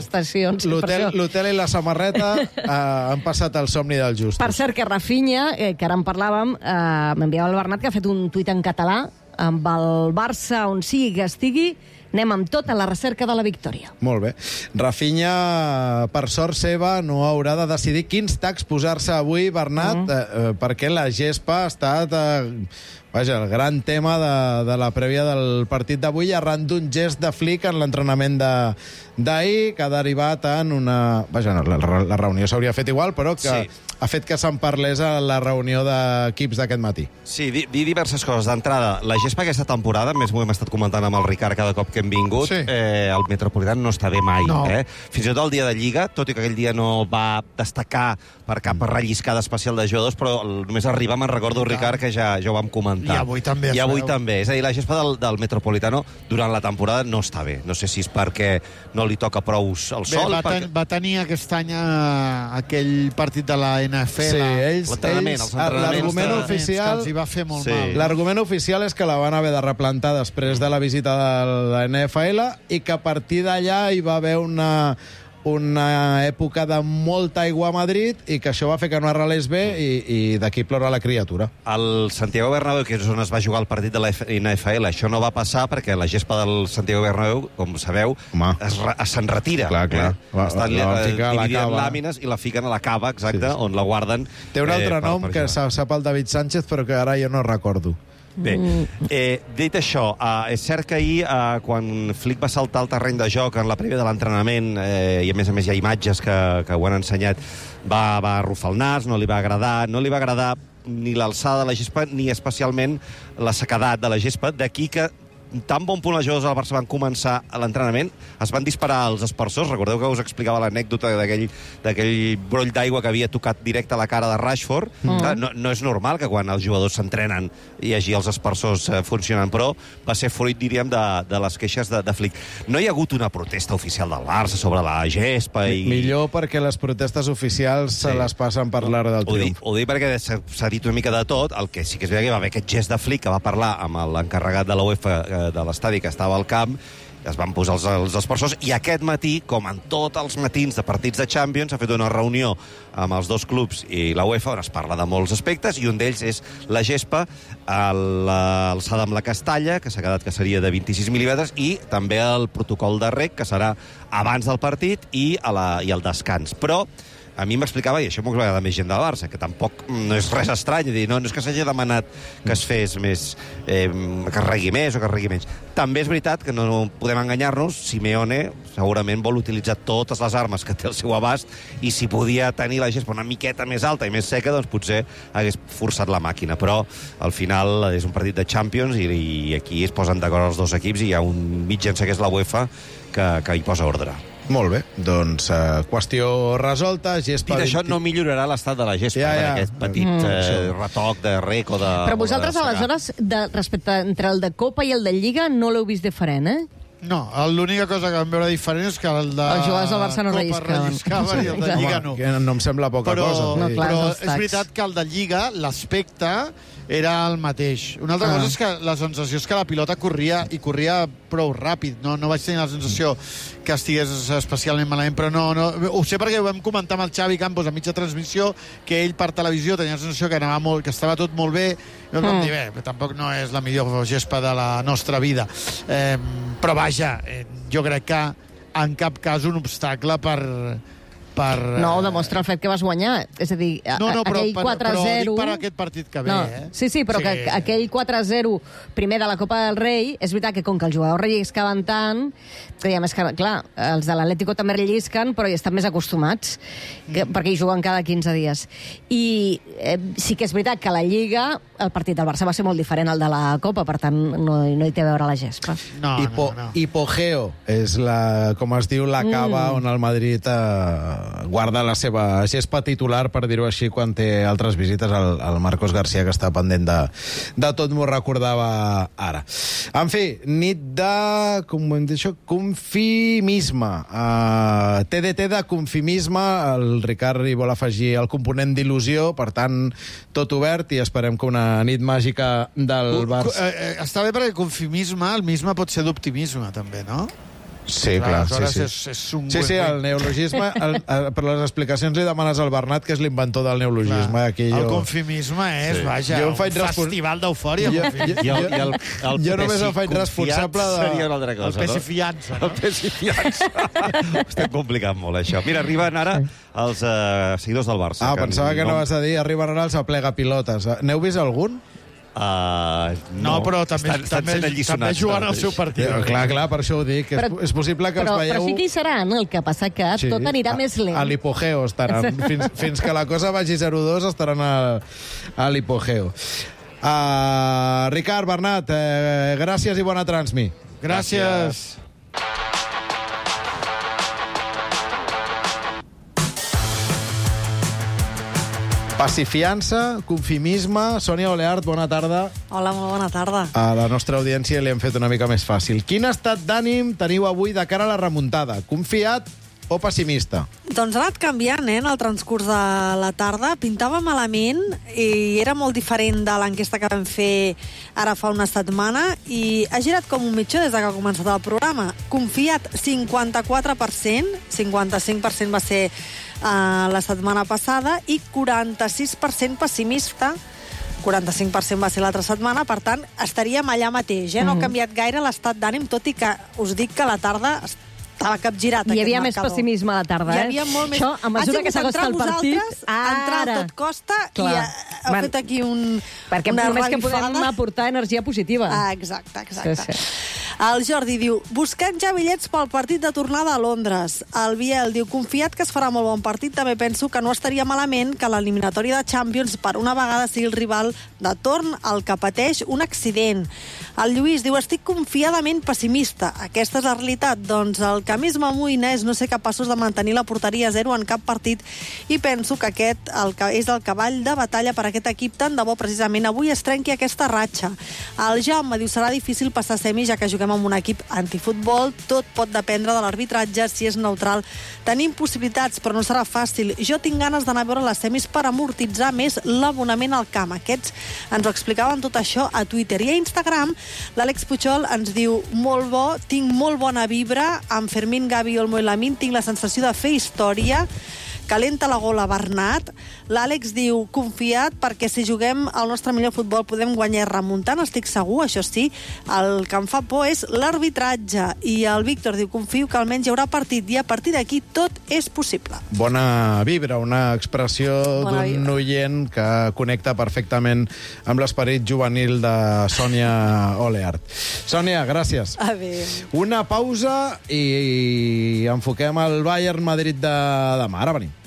estacions. L'hotel l'hotel i la samarreta eh, han passat el somni del Justus. Per cert, que Rafinha, eh, que ara en parlàvem, eh, m'enviava el Bernat, que ha fet un tuit en català, amb el Barça on sigui que estigui, anem amb tot a la recerca de la victòria. Molt bé. Rafinha, per sort seva, no haurà de decidir quins tacs posar-se avui, Bernat, mm. eh, perquè la gespa ha estat... Eh, Vaja, el gran tema de, de la prèvia del partit d'avui, arran d'un gest de Flick en l'entrenament d'ahir, que ha derivat en una... Vaja, no, la, la reunió s'hauria fet igual, però que sí. ha fet que se'n parlés a la reunió d'equips d'aquest matí. Sí, dir di diverses coses. D'entrada, la gespa aquesta temporada, més m'ho hem estat comentant amb el Ricard cada cop que hem vingut, sí. eh, el Metropolitano no està bé mai. No. Eh? Fins i tot el dia de Lliga, tot i que aquell dia no va destacar per cap relliscada especial de jugadors, però només arriba, me'n recordo, Ricard, que ja, ja ho vam comentar. I avui també. I avui també. És a dir, la gespa del, del Metropolitano durant la temporada no està bé. No sé si és perquè no li toca prou el sol. Bé, va, perquè... ten, va tenir aquest any eh, aquell partit de la N F L. Sí, ells, l'entrenament, ells els entrenaments l'argument de... oficial... Que els hi va fer molt Sí. mal. L'argument oficial és que la van haver de replantar després de la visita de la N F L i que a partir d'allà hi va haver una... una època de molta aigua a Madrid i que això va fer que no arrelés bé i, i d'aquí plora la criatura. Al Santiago Bernabéu, que és on es va jugar el partit de la N F L, això no va passar perquè la gespa del Santiago Bernabéu, com sabeu, es, se'n retira. Clar, clar. Eh? Va, Estan la, la dividida en cava. làmines i la fiquen a la cava, exacte, Sí, sí. on la guarden. Té un altre eh, per, nom per que jugar. sap el David Sánchez, però que ara jo no recordo. Bé, eh, dit això, eh, és cert que ahir, eh, quan Flick va saltar al terreny de joc en la prèvia de l'entrenament, eh, i a més a més hi ha imatges que, que ho han ensenyat, va, va arrufar el nas, no li va agradar, no li va agradar ni l'alçada de la gespa, ni especialment la sequedat de la gespa, d'aquí que tan bon punt els jugadors del Barça van començar a l'entrenament, es van disparar als aspersors. Recordeu que us explicava l'anècdota d'aquell broll d'aigua que havia tocat directe a la cara de Rashford. Mm. Clar, no, no és normal que quan els jugadors s'entrenen hi hagi els aspersors eh, funcionant, però va ser fruit, diríem, de, de les queixes de, de Flick. No hi ha hagut una protesta oficial del Barça sobre la gespa i... Millor perquè les protestes oficials sí. se les passen per l'ara del Ho dic, triomf. ho dic perquè s'ha dit una mica de tot. El que sí que és veritat que va haver aquest gest de Flick que va parlar amb l'encarregat de la UEFA de l'estadi que estava al camp, es van posar els, els aspersors, i aquest matí, com en tots els matins de partits de Champions, s'ha fet una reunió amb els dos clubs i la UEFA on es parla de molts aspectes, i un d'ells és la gespa, l'alçada amb la Castalla, que s'ha quedat que seria de vint-i-sis mil·límetres, i també el protocol de reg, que serà abans del partit i, a la, i el descans. Però a mi m'explicava, i això m'ho agrada més gent del Barça, que tampoc no és res estrany, dir, no, no és que s'hagi demanat que es fes més, eh, que es regui més o que es regui menys. També és veritat que no podem enganyar-nos, Simeone segurament vol utilitzar totes les armes que té al seu abast, i si podia tenir la gespa una miqueta més alta i més seca, doncs potser hagués forçat la màquina. Però al final és un partit de Champions i, i aquí es posen d'acord els dos equips i hi ha un mitjancer que és la UEFA que, que hi posa ordre. Molt bé, doncs uh, qüestió resolta, gespa... Dit això, no millorarà l'estat de la gespa, Ja, ja. aquest petit Mm. eh, retoc de rec o de... Però o vosaltres, de segar. aleshores, de, respecte entre el de Copa i el de Lliga, no l'heu vist diferent, eh? No, l'única cosa que vam veure diferent és que el de Els jugadors del Barça no Copa relliscaven. relliscaven i el de Sí. Lliga Home, no. que no em sembla poca Però, cosa. No, vull dir. clar, però els és tacs. veritat que el de Lliga, l'aspecte era el mateix. Una altra Ah. cosa és que la sensació és que la pilota corria i corria prou ràpid. No, no vaig tenir la sensació que estigués especialment malament, però no, no, ho sé perquè ho vam comentar amb el Xavi Campos a mitja transmissió, que ell per televisió tenia la sensació que anava molt, que estava tot molt bé, i ens vam Mm. dir, bé, tampoc no és la millor gespa de la nostra vida. Eh, però vaja, eh, jo crec que en cap cas un obstacle per... per No, demostra el fet que vas guanyar. És a dir, a, no, no, però, aquell per, quatre a però zero... dic per aquest partit que ve, No, eh? sí, sí, però sí. Que aquell quatre a zero primer de la Copa del Rei, és veritat que com que els jugadors relliscaven tant, que a més que, clar, els de l'Atlético també rellisquen, però hi estan més acostumats, que, mm. perquè hi juguen cada quinze dies. I eh, sí que és veritat que a la Lliga el partit del Barça va ser molt diferent al de la Copa, per tant, no, no hi té a veure la gespa. No, Hipo, no, no. Hipogeo és, la, com es diu, la cava mm. on el Madrid eh, guarda la seva gespa titular, per dir-ho així, quan té altres visites. El, el Marcos García, que està pendent de, de tot, m'ho recordava ara. En fi, nit de... com ho hem dit això? Confimisme. Uh, T D T de confimisme. El Ricard hi vol afegir el component d'il·lusió, per tant, tot obert, i esperem que una nit màgica del Co- Barça... eh, eh, està bé perquè confimisme, el misme pot ser d'optimisme, també, no? Sí, clar, sí, Aleshores sí. És, és un Sí, sí, win-win. el neologisme... El, el, per les explicacions li demanes al Bernat, que és l'inventor del neologisme. Clar. Aquí El jo... confimisme és, Sí. vaja, Jo em un faig respon- festival d'eufòria. Jo- confimisme. I el, i el, el Jo només pesi em faig confiat responsable de- Seria una altra El cosa, pes i no? fiança, no? El pes i fiança. Ho estem complicant molt, això. Mira, arriben ara els uh, seguidors del Barça. Ah, pensava que no vas a dir arriben ara els aplega pilotes. N'heu vist algun? Uh, No, però també, estan, estan també, sent també alliçonats. juguen al seu partit. Ja, clar, clar, per això ho dic. Que Però- és, és possible que Però, els veieu... però sí que hi seran, el que passa que sí, tot anirà a, més lent. A l'hipogeo estaran. Fins, fins que la cosa vagi zero dos estaran a, a l'hipogeo. Uh, Ricard, Bernat, eh, gràcies i bona transmi. Gràcies. Pacifiança, confimisme... Sònia Oleart, bona tarda. Hola, molt bona tarda. A la nostra audiència li hem fet una mica més fàcil. Quin estat d'ànim teniu avui de cara a la remuntada? Confiat o pessimista? Doncs ha anat canviant, eh, en el transcurs de la tarda. Pintava malament i era molt diferent de l'enquesta que vam fer ara fa una setmana i ha girat com un mitjó des que ha començat el programa. Confiat, cinquanta-quatre per cent, cinquanta-cinc per cent va ser uh, la setmana passada i quaranta-sis per cent pessimista, quaranta-cinc per cent va ser l'altra setmana, per tant, estaríem allà mateix. Eh? No ha canviat gaire l'estat d'ànim, tot i que us dic que a la tarda estava capgirat. Hi aquest havia més marcador. pessimisme a la tarda, Hi eh? havia molt més... Això, a mesura que s'acosta el partit... Entrar a tot costa Clar. i ha Van- fet aquí un, Perquè una només que podem revifada. aportar energia positiva. Ah, exacte, exacte. Sí, sí. El Jordi diu, buscant ja bitllets pel partit de tornada a Londres. El Biel diu, confiat que es farà molt bon partit, també penso que no estaria malament que l'eliminatòria de Champions per una vegada sigui el rival de torn al que pateix un accident. El Lluís diu, estic confiadament pessimista. Aquesta és la realitat. Doncs el que més m'amoïna és no ser capaços de mantenir la porteria a zero en cap partit i penso que aquest el que és el cavall de batalla per aquest equip. Tant de bo precisament avui es trenqui aquesta ratxa. El Jaume diu, serà difícil passar semi ja que juguem amb un equip antifutbol, tot pot dependre de l'arbitratge, si és neutral. Tenim possibilitats, però no serà fàcil. Jo tinc ganes d'anar a veure les semis per amortitzar més l'abonament al camp. Aquests ens ho explicaven tot això a Twitter. I a Instagram, l'Àlex Puigol ens diu, molt bo, tinc molt bona vibra, amb Fermín, Gavi, Olmo i Lamin, tinc la sensació de fer història, calenta la gola Bernat. L'Àlex diu, confiat, perquè si juguem al nostre millor futbol podem guanyar remuntant, estic segur, això sí. El que em fa por és l'arbitratge. I el Víctor diu, confio que almenys hi haurà partit i a partir d'aquí tot és possible. Bona vibra, una expressió Bona d'un vibra. oient que connecta perfectament amb l'esperit juvenil de Sònia Oleart. Sònia, gràcies. Adéu. Una pausa i enfoquem el Bayern Madrid de demà. Ara venim.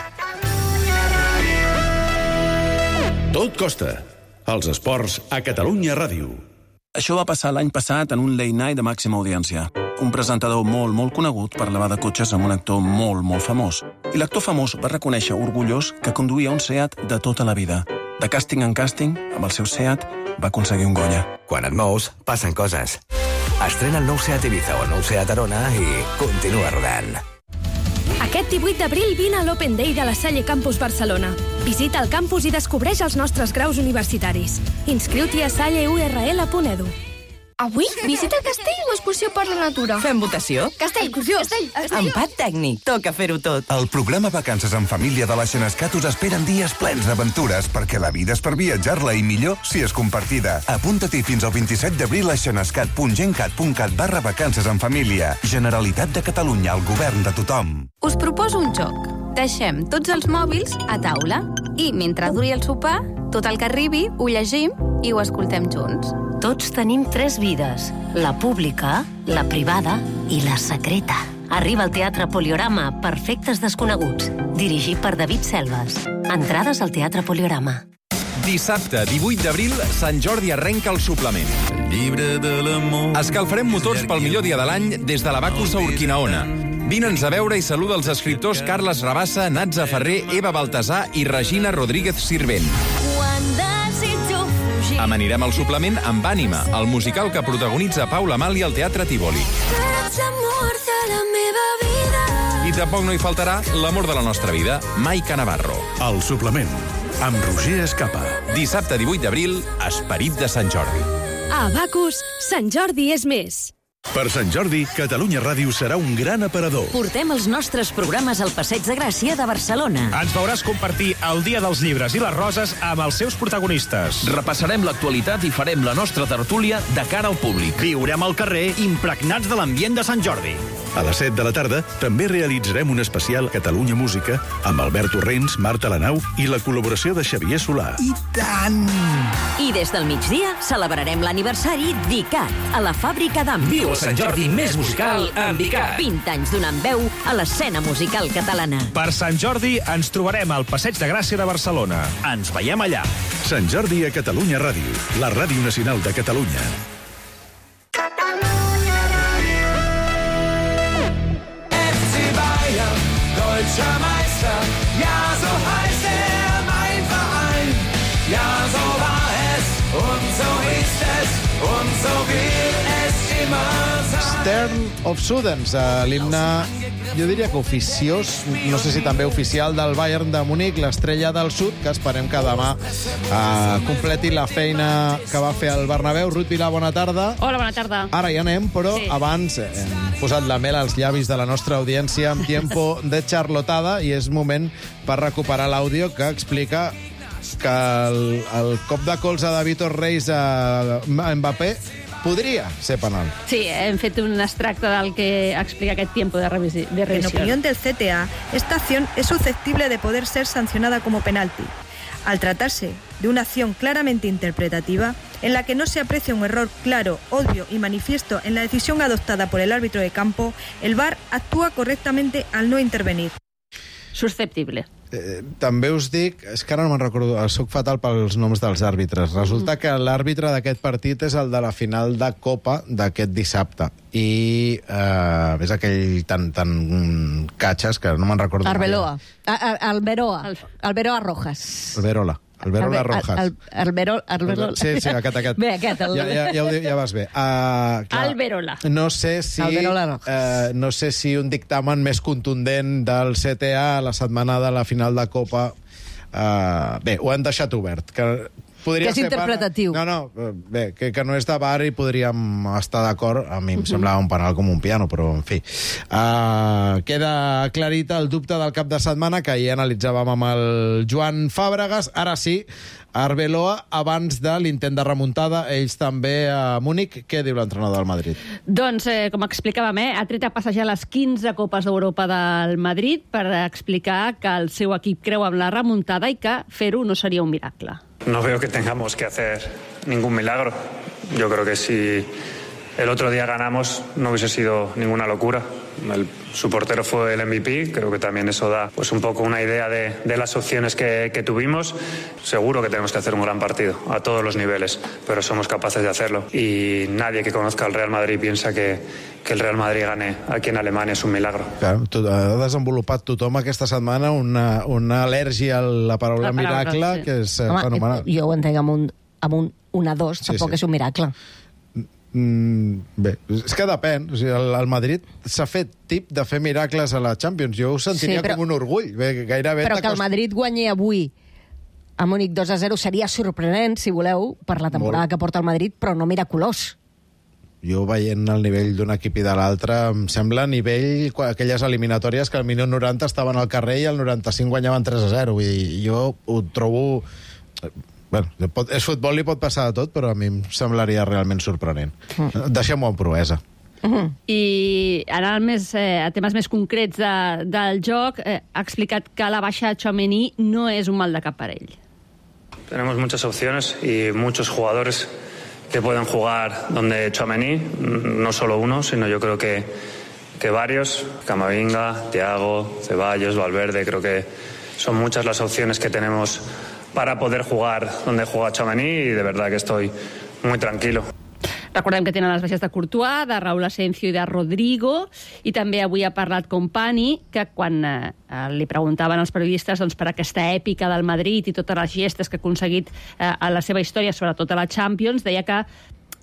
Tot costa. Els esports a Catalunya Ràdio. Això va passar l'any passat en un late night de màxima audiència. Un presentador molt, molt conegut parlava de cotxes amb un actor molt, molt famós. I l'actor famós va reconèixer orgullós que conduïa un Seat de tota la vida. De càsting en càsting, amb el seu Seat, va aconseguir un Goya. Quan et mous, passen coses. Estrena el nou Seat Ibiza o el nou Seat Arona i continua rodant. Aquest divuit d'abril vine a l'Open Day de la Salle Campus Barcelona. Visita el campus i descobreix els nostres graus universitaris. Inscriu-t'hi a salle u erre ele punt edu. Avui, visita el castell o excursió per la natura? Fem votació? Castell, excursió, castell, castell. Empat tècnic. Toca fer-ho tot. El programa Vacances en Família de la Xenescat us esperen dies plens d'aventures perquè la vida és per viatjar-la i millor si és compartida. Apunta-t'hi fins al vint-i-set d'abril a xenescat punt gencat punt cat barra vacances en família. Generalitat de Catalunya, el govern de tothom. Us proposo un joc. Deixem tots els mòbils a taula i, mentre duri el sopar, tot el que arribi ho llegim i ho escoltem junts. Tots tenim tres vides, la pública, la privada i la secreta. Arriba al Teatre Poliorama Perfectes Desconeguts, dirigit per David Selves. Entrades al Teatre Poliorama. Dissabte, divuit d'abril, Sant Jordi arrenca el suplement. El llibre de l'amor... Escalfarem motors pel millor dia de l'any des de l'Abacus a Urquinaona. Vine'ns a veure i saluda els escriptors Carles Rabassa, Natza Ferrer, Eva Baltasar i Regina Rodríguez Sirvent. Amanirem el suplement amb Ànima, el musical que protagonitza Paula Mali al Teatre Tívoli. I tampoc no hi faltarà l'amor de la nostra vida, Maica Navarro. El suplement, amb Roger Escapa. Dissabte divuit d'abril, Esperit de Sant Jordi. A Abacus, Sant Jordi és més. Per Sant Jordi, Catalunya Ràdio serà un gran aparador. Portem els nostres programes al Passeig de Gràcia de Barcelona. Ens veuràs compartir el Dia dels Llibres i les Roses amb els seus protagonistes. Repassarem l'actualitat i farem la nostra tertúlia de cara al públic. Viurem al carrer impregnats de l'ambient de Sant Jordi. A les set de la tarda també realitzarem un especial Catalunya Música amb Albert Torrents, Marta Lanau i la col·laboració de Xavier Solà. I tant! I des del migdia celebrarem l'aniversari d'ICAT a la Fàbrica d'Am. Viu el Sant Jordi més musical amb ICAT. vint anys donant veu a l'escena musical catalana. Per Sant Jordi ens trobarem al Passeig de Gràcia de Barcelona. Ens veiem allà. Sant Jordi a Catalunya Ràdio, la ràdio nacional de Catalunya. Deutscher Meister, ja, so heißt er, mein Verein. Ja, so war es und so ist es und so wird es immer sein. Stern of Sudens, l'himne, jo diria que oficiós, no sé si també oficial, del Bayern de Munic, l'estrella del sud, que esperem que demà eh, completi la feina que va fer el Bernabéu. Ruth Vilà, bona tarda. Hola, bona tarda. Ara ja anem, però Sí. abans hem posat la mel als llavis de la nostra audiència amb Tiempo de Charlotada i és moment per recuperar l'àudio que explica que el, el cop de colze de Vítor Reis a Mbappé podria ser penal. Sí, hem fet un extracte del que explica aquest tiempo de, revisi de En revisión. opinión del C T A, esta acción es susceptible de poder ser sancionada como penalti, al tratarse de una acción claramente interpretativa en la que no se aprecia un error claro, obvio y manifiesto en la decisión adoptada por el árbitro de campo. El V A R actúa correctamente al no intervenir. Susceptible. Eh, també us dic, és que ara no me'n recordo, soc fatal pels noms dels àrbitres. Resulta que l'àrbitre d'aquest partit és el de la final de Copa d'aquest dissabte. I eh, és aquell tan, tan catxes que no me'n recordo. Arbeloa. A- a- Alberoa. Alberoa Rojas. Alberola. Alberola Albe- Rojas. Al- al- Alberola. Alberola. Sí, sí, aquest, aquest. Bé, aquest. El... Ja, ja, ja, ho diu, ja vas bé. Uh, clar, Alberola. no sé si Alberola Rojas. uh, no sé si un dictamen més contundent del C T A la setmana de la final de Copa uh, bé, ho han deixat obert que podria Que és ser interpretatiu. Penal. No, no, bé, que, que no és de V A R i podríem estar d'acord. A mi em semblava un penal com un piano, però en fi. Uh, queda aclarit el dubte del cap de setmana que ahir analitzàvem amb el Joan Fàbregas. Ara sí, Arbeloa, abans de l'intent de remuntada, ells també a Múnich. Què diu l'entrenador del Madrid? Doncs, eh, com explicàvem, eh, ha tret a passejar les quinze Copes d'Europa del Madrid per explicar que el seu equip creu en la remuntada i que fer-ho no seria un miracle. No veo que tengamos que hacer ningún milagro. Yo creo que si el otro día ganamos no hubiese sido ninguna locura. El, su portero fue el M V P, creo que también eso da pues un poco una idea de, de las opciones que, que tuvimos. Seguro que tenemos que hacer un gran partido a todos los niveles, pero somos capaces de hacerlo. Y nadie que conozca al Real Madrid piensa que, que el Real Madrid gane aquí en Alemania es un milagro. Clar, tu, ha desenvolupat tothom aquesta setmana una, una al·lèrgia a la paraula La paraula, miracle, sí. que és eh, Home, fenomenal. jo ho entenc amb un, amb un un a dos, Sí, tampoc sí. és un miracle. Mm, bé, és que depèn. O sigui, el, el Madrid s'ha fet tip de fer miracles a la Champions. Jo ho sentiria Sí, però- com un orgull. Bé, gairebé Però que el t'acost- Madrid guanyi avui a Múnich dos a zero seria sorprenent, si voleu, per la temporada Molt. que porta el Madrid, però no miraculós. Jo veient el nivell d'un equip i de l'altre, em sembla nivell qua- aquelles eliminatòries que al minut noranta estaven al carrer i al noranta-cinc guanyaven tres a zero. Vull dir, jo ho trobo... Bueno, pot, és futbol i pot passar de tot, però a mi em semblaria realment sorprenent. Mm. Deixem-ho en proesa. I ara més, eh, a temes més concrets de, del joc, eh, ha explicat que la baixa de Tchouaméni no és un mal de cap per ell. Tenemos muchas opciones y muchos jugadores que pueden jugar donde Tchouaméni, no solo uno, sino yo creo que, que varios, Camavinga, Thiago, Ceballos, Valverde, creo que son muchas las opciones que tenemos para poder jugar donde juega Tchouaméni y de verdad que estoy muy tranquilo. Recordem que tenen les baixes de Courtois, de Raúl Asensio i de Rodrigo, i també avui ha parlat Kompany, que quan eh, li preguntaven als periodistes doncs, per aquesta èpica del Madrid i totes les gestes que ha aconseguit eh, a la seva història, sobretot a la Champions, deia que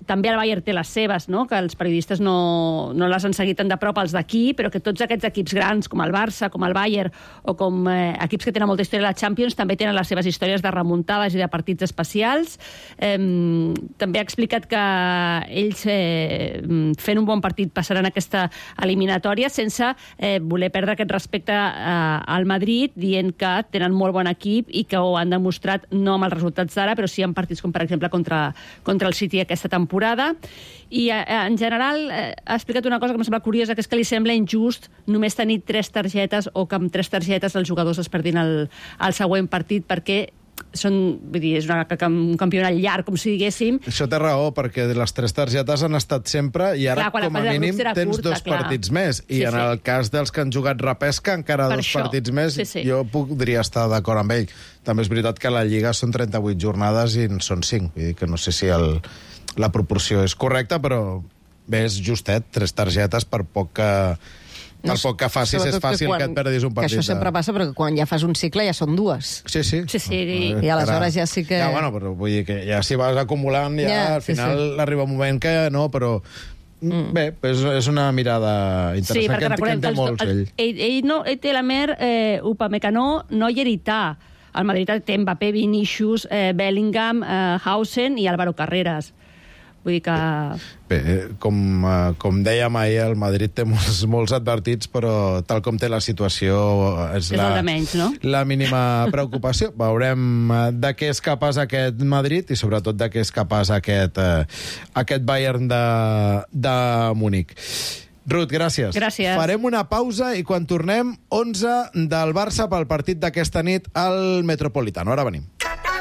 també el Bayern té les seves, no? Que els periodistes no, no les han seguit tan de prop els d'aquí, però que tots aquests equips grans, com el Barça, com el Bayern, o com eh, equips que tenen molta història a la Champions, també tenen les seves històries de remuntades i de partits especials. Eh, també ha explicat que ells, eh, fent un bon partit, passaran aquesta eliminatòria sense eh, voler perdre aquest respecte eh, al Madrid, dient que tenen molt bon equip i que ho han demostrat no amb els resultats d'ara, però sí en partits com, per exemple, contra, contra el City aquesta temporada. I, eh, en general, eh, ha explicat una cosa que em sembla curiosa, que és que li sembla injust només tenir tres targetes o que amb tres targetes els jugadors es perdin el, el següent partit, perquè són, vull dir, és una, un campionat llarg, com si diguéssim. Això té raó, perquè les tres targetes han estat sempre i ara, clar, com a mínim, tens curta, dos clar. partits més. I sí, en sí. el cas dels que han jugat repesca, encara per dos això. partits més, sí, sí. jo podria estar d'acord amb ell. També és veritat que la Lliga són trenta-vuit jornades i en són cinc. Vull dir que no sé si el, la proporció és correcta, però bé, és justet, tres targetes per poc que... El poc que facis és fàcil que, quan, que et perdis un partit. Que això sempre passa, però que quan ja fas un cicle ja són dues. Sí, sí. sí, sí. I, I aleshores ja sí que... Ja, bueno, però vull dir que ja si vas acumulant, ja, ja al final sí, sí. arriba un moment que no, però... Mm. Bé, és, és una mirada interessant, sí, que, que en té molts, ell. Ell, ell, no, ell té la mer eh, Upamecano, Neuer i Tah. El Madrid té Mbappé, Vinícius, eh, Bellingham, eh, Hausen i Álvaro Carreras. Vull dir que... Bé, com, com dèiem ahir, el Madrid té molts, molts advertits, però tal com té la situació és, és la, de menys, no? la mínima preocupació. Veurem de què és capaç aquest Madrid i sobretot de què és capaç aquest, eh, aquest Bayern de, de Múnich. Ruth, gràcies. Gràcies. Farem una pausa i quan tornem, onze del Barça pel partit d'aquesta nit al Metropolitano. Ara venim.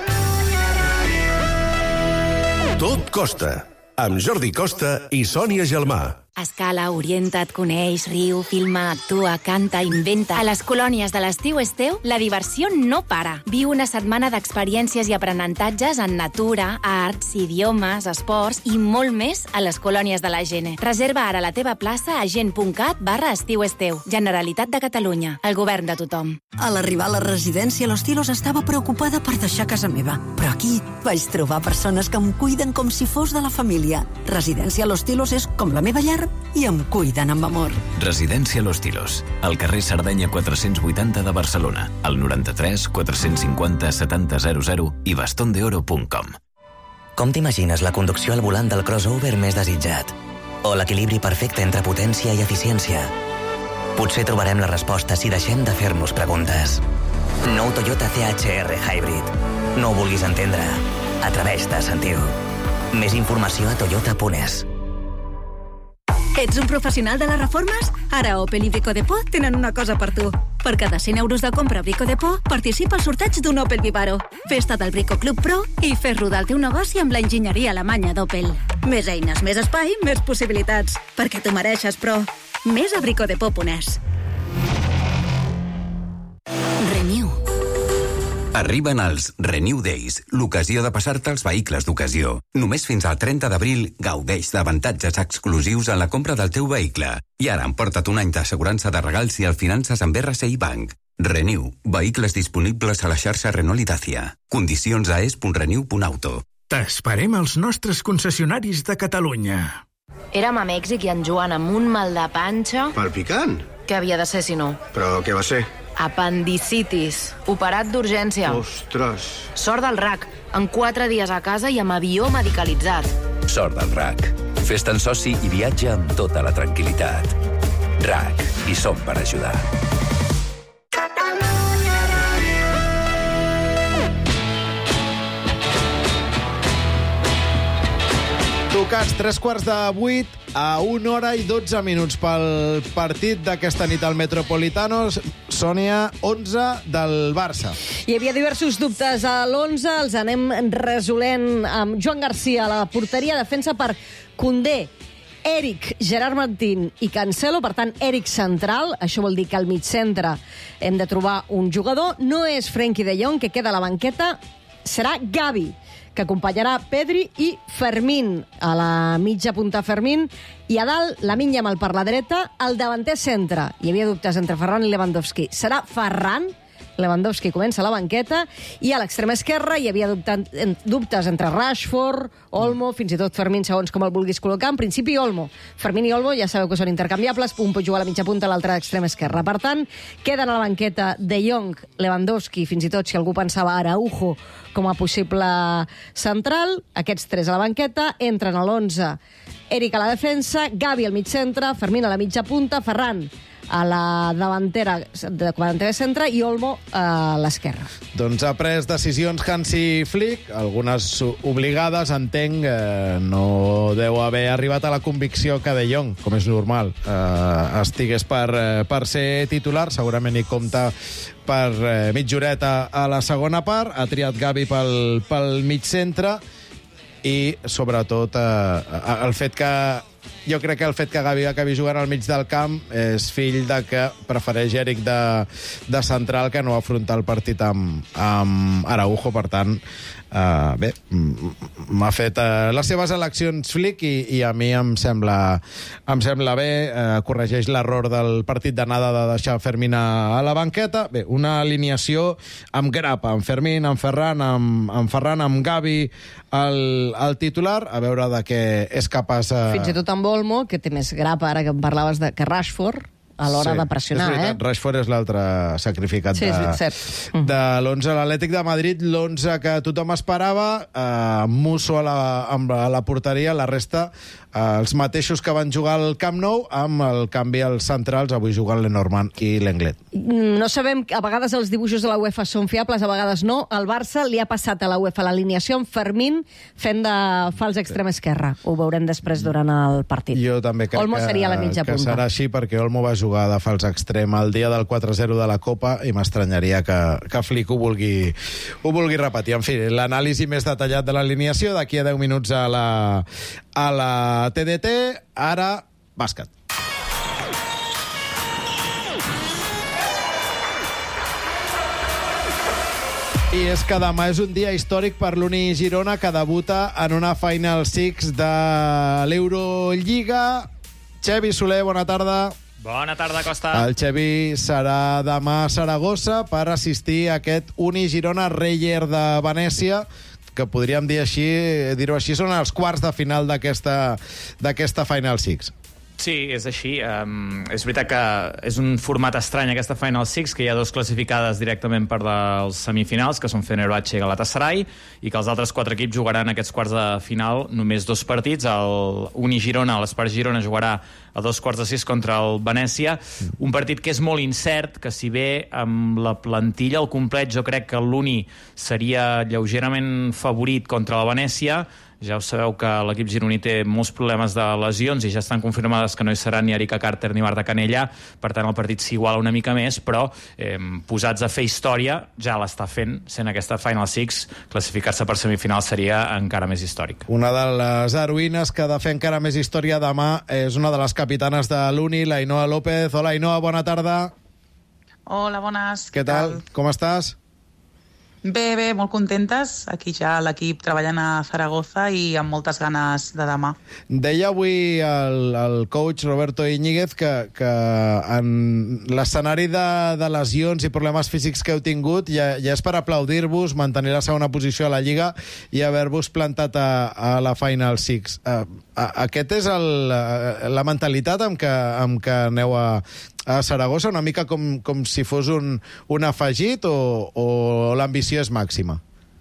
Tot costa, amb Jordi Costa i Sònia Gelmà. Escala, orienta't, coneix, riu, filma, actua, canta, inventa. A les colònies de l'estiu Esteu, la diversió no para. Viu una setmana d'experiències i aprenentatges en natura, arts, idiomes, esports i molt més a les colònies de la Gene. Reserva ara la teva plaça a gen.cat barra estiu Esteu. Generalitat de Catalunya. El govern de tothom. A l'arribar a la residència Los Tilos estava preocupada per deixar casa meva. Però aquí vaig trobar persones que em cuiden com si fos de la família. Residència Los Tilos és com la meva llar i em cuiden amb amor. Residència Los Tilos, al carrer Sardenya quatre-cents vuitanta de Barcelona, al noranta-tres quatre-cents cinquanta setanta zero zero i baston de oro punt com. Com t'imagines la conducció al volant del crossover més desitjat? O l'equilibri perfecte entre potència i eficiència? Potser trobarem la resposta si deixem de fer-nos preguntes. Nou Toyota C H R Hybrid. No ho vulguis entendre. Atreveix-te a sentir-ho. Més informació a toyota punt es. Ets un professional de les reformes? Ara Opel i Brico Depot tenen una cosa per tu. Per cada cent euros de compra a Brico Depot, participa al sorteig d'un Opel Vivaro. Festa del Brico Club Pro i fes rodar el teu negoci amb l'enginyeria alemanya d'Opel. Més eines, més espai, més possibilitats. Perquè t'ho mereixes, però... Més a brico depot punt es. Renew. Arriben els Renew Days, l'ocasió de passar-te els vehicles d'ocasió. Només fins al trenta d'abril gaudeix d'avantatges exclusius en la compra del teu vehicle. I ara emporta't un any d'assegurança de regal si el finances amb R C I Bank. Renew, vehicles disponibles a la xarxa Renault i Dacia. Condicions a es punt renew punt auto. T'esperem als nostres concessionaris de Catalunya. Érem a Mèxic i en Joan amb un mal de panxa... Pel picant? Què havia de ser, si no? Però què va ser? Apendicitis. Operat d'urgència. Ostres. Sort del R A C. En quatre dies a casa i amb avió medicalitzat. Sort del R A C. Fes-te'n soci i viatja amb tota la tranquil·litat. R A C. Hi som per ajudar. Tocats, tres quarts de vuit a una hora i dotze minuts pel partit d'aquesta nit al Metropolitano. Sònia, onze del Barça. Hi havia diversos dubtes a l'onze, els anem resolent amb Joan Garcia a la porteria, defensa per Koundé, Eric, Gerard Martín i Cancelo, per tant, Eric central, això vol dir que al mig centre hem de trobar un jugador, no és Frenkie de Jong, que queda a la banqueta, serà Gavi, que acompanyarà Pedri i Fermín. A la mitja punta Fermín i a dalt la Minya per la dreta, el davanter centre. Hi havia dubtes entre Ferran i Lewandowski. Serà Ferran Lewandowski comença a la banqueta, i a l'extrema esquerra hi havia dubtes entre Rashford, Olmo, fins i tot Fermín, segons com el vulguis col·locar. En principi, Olmo. Fermín i Olmo ja sabeu que són intercanviables, un pot jugar a la mitja punta, l'altre a l'extrema esquerra. Per tant, queden a la banqueta De Jong, Lewandowski, fins i tot si algú pensava Araujo com a possible central, aquests tres a la banqueta, entren a l'onze Eric a la defensa, Gavi al mig centre, Fermín a la mitja punta, Ferran a la davantera de davantera centre i Olmo a l'esquerra. Doncs ha pres decisions Hansi Flick, algunes obligades, entenc, eh, no deu haver arribat a la convicció que De Jong, com és normal, eh, estigués per, eh, per ser titular, segurament hi compta per eh, mitja horeta a la segona part, ha triat Gavi pel, pel mig centre, i sobretot eh, el fet que jo crec que el fet que Gavi acabi jugant al mig del camp és fill de que prefereix Eric de, de central que no afrontar el partit amb, amb Araujo. Per tant, uh, bé, m'ha fet uh, les seves eleccions Flick i, i a mi em sembla, em sembla bé. Uh, corregeix l'error del partit d'anada de deixar Fermín a, a la banqueta. Bé, una alineació amb grapa, amb Fermín, amb Ferran, amb, amb Ferran, amb Gavi el, el titular, a veure de què és capaç... Uh... Fins i tot amb Olmo, que té més grapa, ara que em parlaves de que Rashford, a l'hora sí, de pressionar, és veritat, eh? Rashford és l'altre sacrificat sí, de, de l'onze. L'Atlètic de Madrid, l'onze que tothom esperava, eh, Musso a la, amb a la porteria, la resta eh, els mateixos que van jugar al Camp Nou, amb el canvi als centrals, avui jugant Lenormand i Lenglet. No sabem, a vegades els dibuixos de la UEFA són fiables, a vegades no. El Barça li ha passat a la UEFA l'alineació amb Fermín fent de fals extrem esquerra. Ho veurem després durant el partit. Jo també crec Olmo que, seria la mitja que punta. serà així, perquè Olmo va jugar de fals extrem el dia del quatre zero de la Copa i m'estranyaria que, que Flick ho vulgui, ho vulgui repetir. En fi, l'anàlisi més detallat de l'alineació d'aquí a deu minuts a la, a la T D T. Ara, bàsquet. I és que demà és un dia històric per l'Uni Girona, que debuta en una Final Six de l'Eurolliga. Xevi Soler, bona tarda. Bona tarda, Costa. El Xevi serà demà a Saragossa per assistir a aquest Uni Girona Reyer de Venècia, que podríem dir així, dir-ho així, són els quarts de final d'aquesta d'aquesta Final Six. Sí, és així. Um, és veritat que és un format estrany aquesta Final Six, que hi ha dos classificades directament per dels semifinals, que són Fenerbahçe i Galatasaray, i que els altres quatre equips jugaran aquests quarts de final només dos partits. El Uni Girona, l'Espart Girona, jugarà a dos quarts de sis contra el Venècia. Un partit que és molt incert, que si bé amb la plantilla al complet jo crec que l'Uni seria lleugerament favorit contra el Venècia. Ja ho sabeu que l'equip gironí té molts problemes de lesions i ja estan confirmades que no hi serà ni Erika Carter ni Marta Canella, per tant el partit s'iguala una mica més, però eh, posats a fer història ja l'està fent, sent aquesta Final Six, classificar-se per semifinal seria encara més històric. Una de les heroïnes que ha de fer encara més història demà és una de les capitanes de l'Uni, l'Ainoa López. Hola, Ainoa, bona tarda. Hola, bones. Què tal? Com estàs? Bé, bé, molt contentes. Aquí ja l'equip treballant a Zaragoza i amb moltes ganes de demà. Deia avui el, el coach Roberto Íñiguez que, que en l'escenari de, de lesions i problemes físics que heu tingut ja, ja és per aplaudir-vos, mantenir la segona posició a la Lliga i haver-vos plantat a, a la Final Six. Uh, aquest és el, la mentalitat amb què, amb què aneu a, a Saragossa, una mica com, com si fos un, un afegit o, o l'ambició és màxima?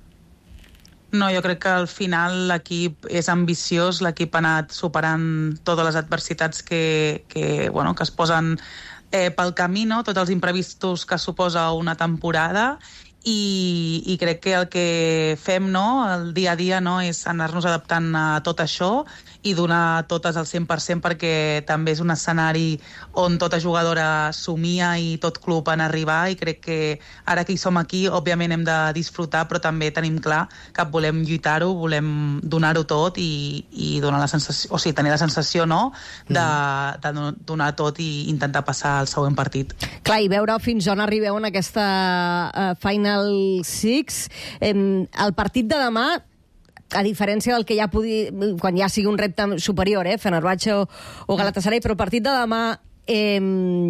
No, jo crec que al final l'equip és ambiciós, l'equip ha anat superant totes les adversitats que, que, bueno, que es posen eh, pel camí, no? Tots els imprevistos que suposa una temporada, i, i crec que el que fem, no, el dia a dia, no, és anar-nos adaptant a tot això i donar totes al cent per cent, perquè també és un escenari on tota jugadora somia i tot club en arribar, i crec que ara que hi som aquí, òbviament hem de disfrutar, però també tenim clar que volem lluitar-ho, volem donar-ho tot i, i donar la sensació, o sigui, tenir la sensació, no, de, de donar tot i intentar passar al següent partit. Clar, i veure fins on arribeu en aquesta uh, Final Six. Eh, el partit de demà, a diferència del que ja pugui, quan ja sigui un repte superior, eh, Fenerbahçe o, o Galatasaray, però el partit de demà Eh,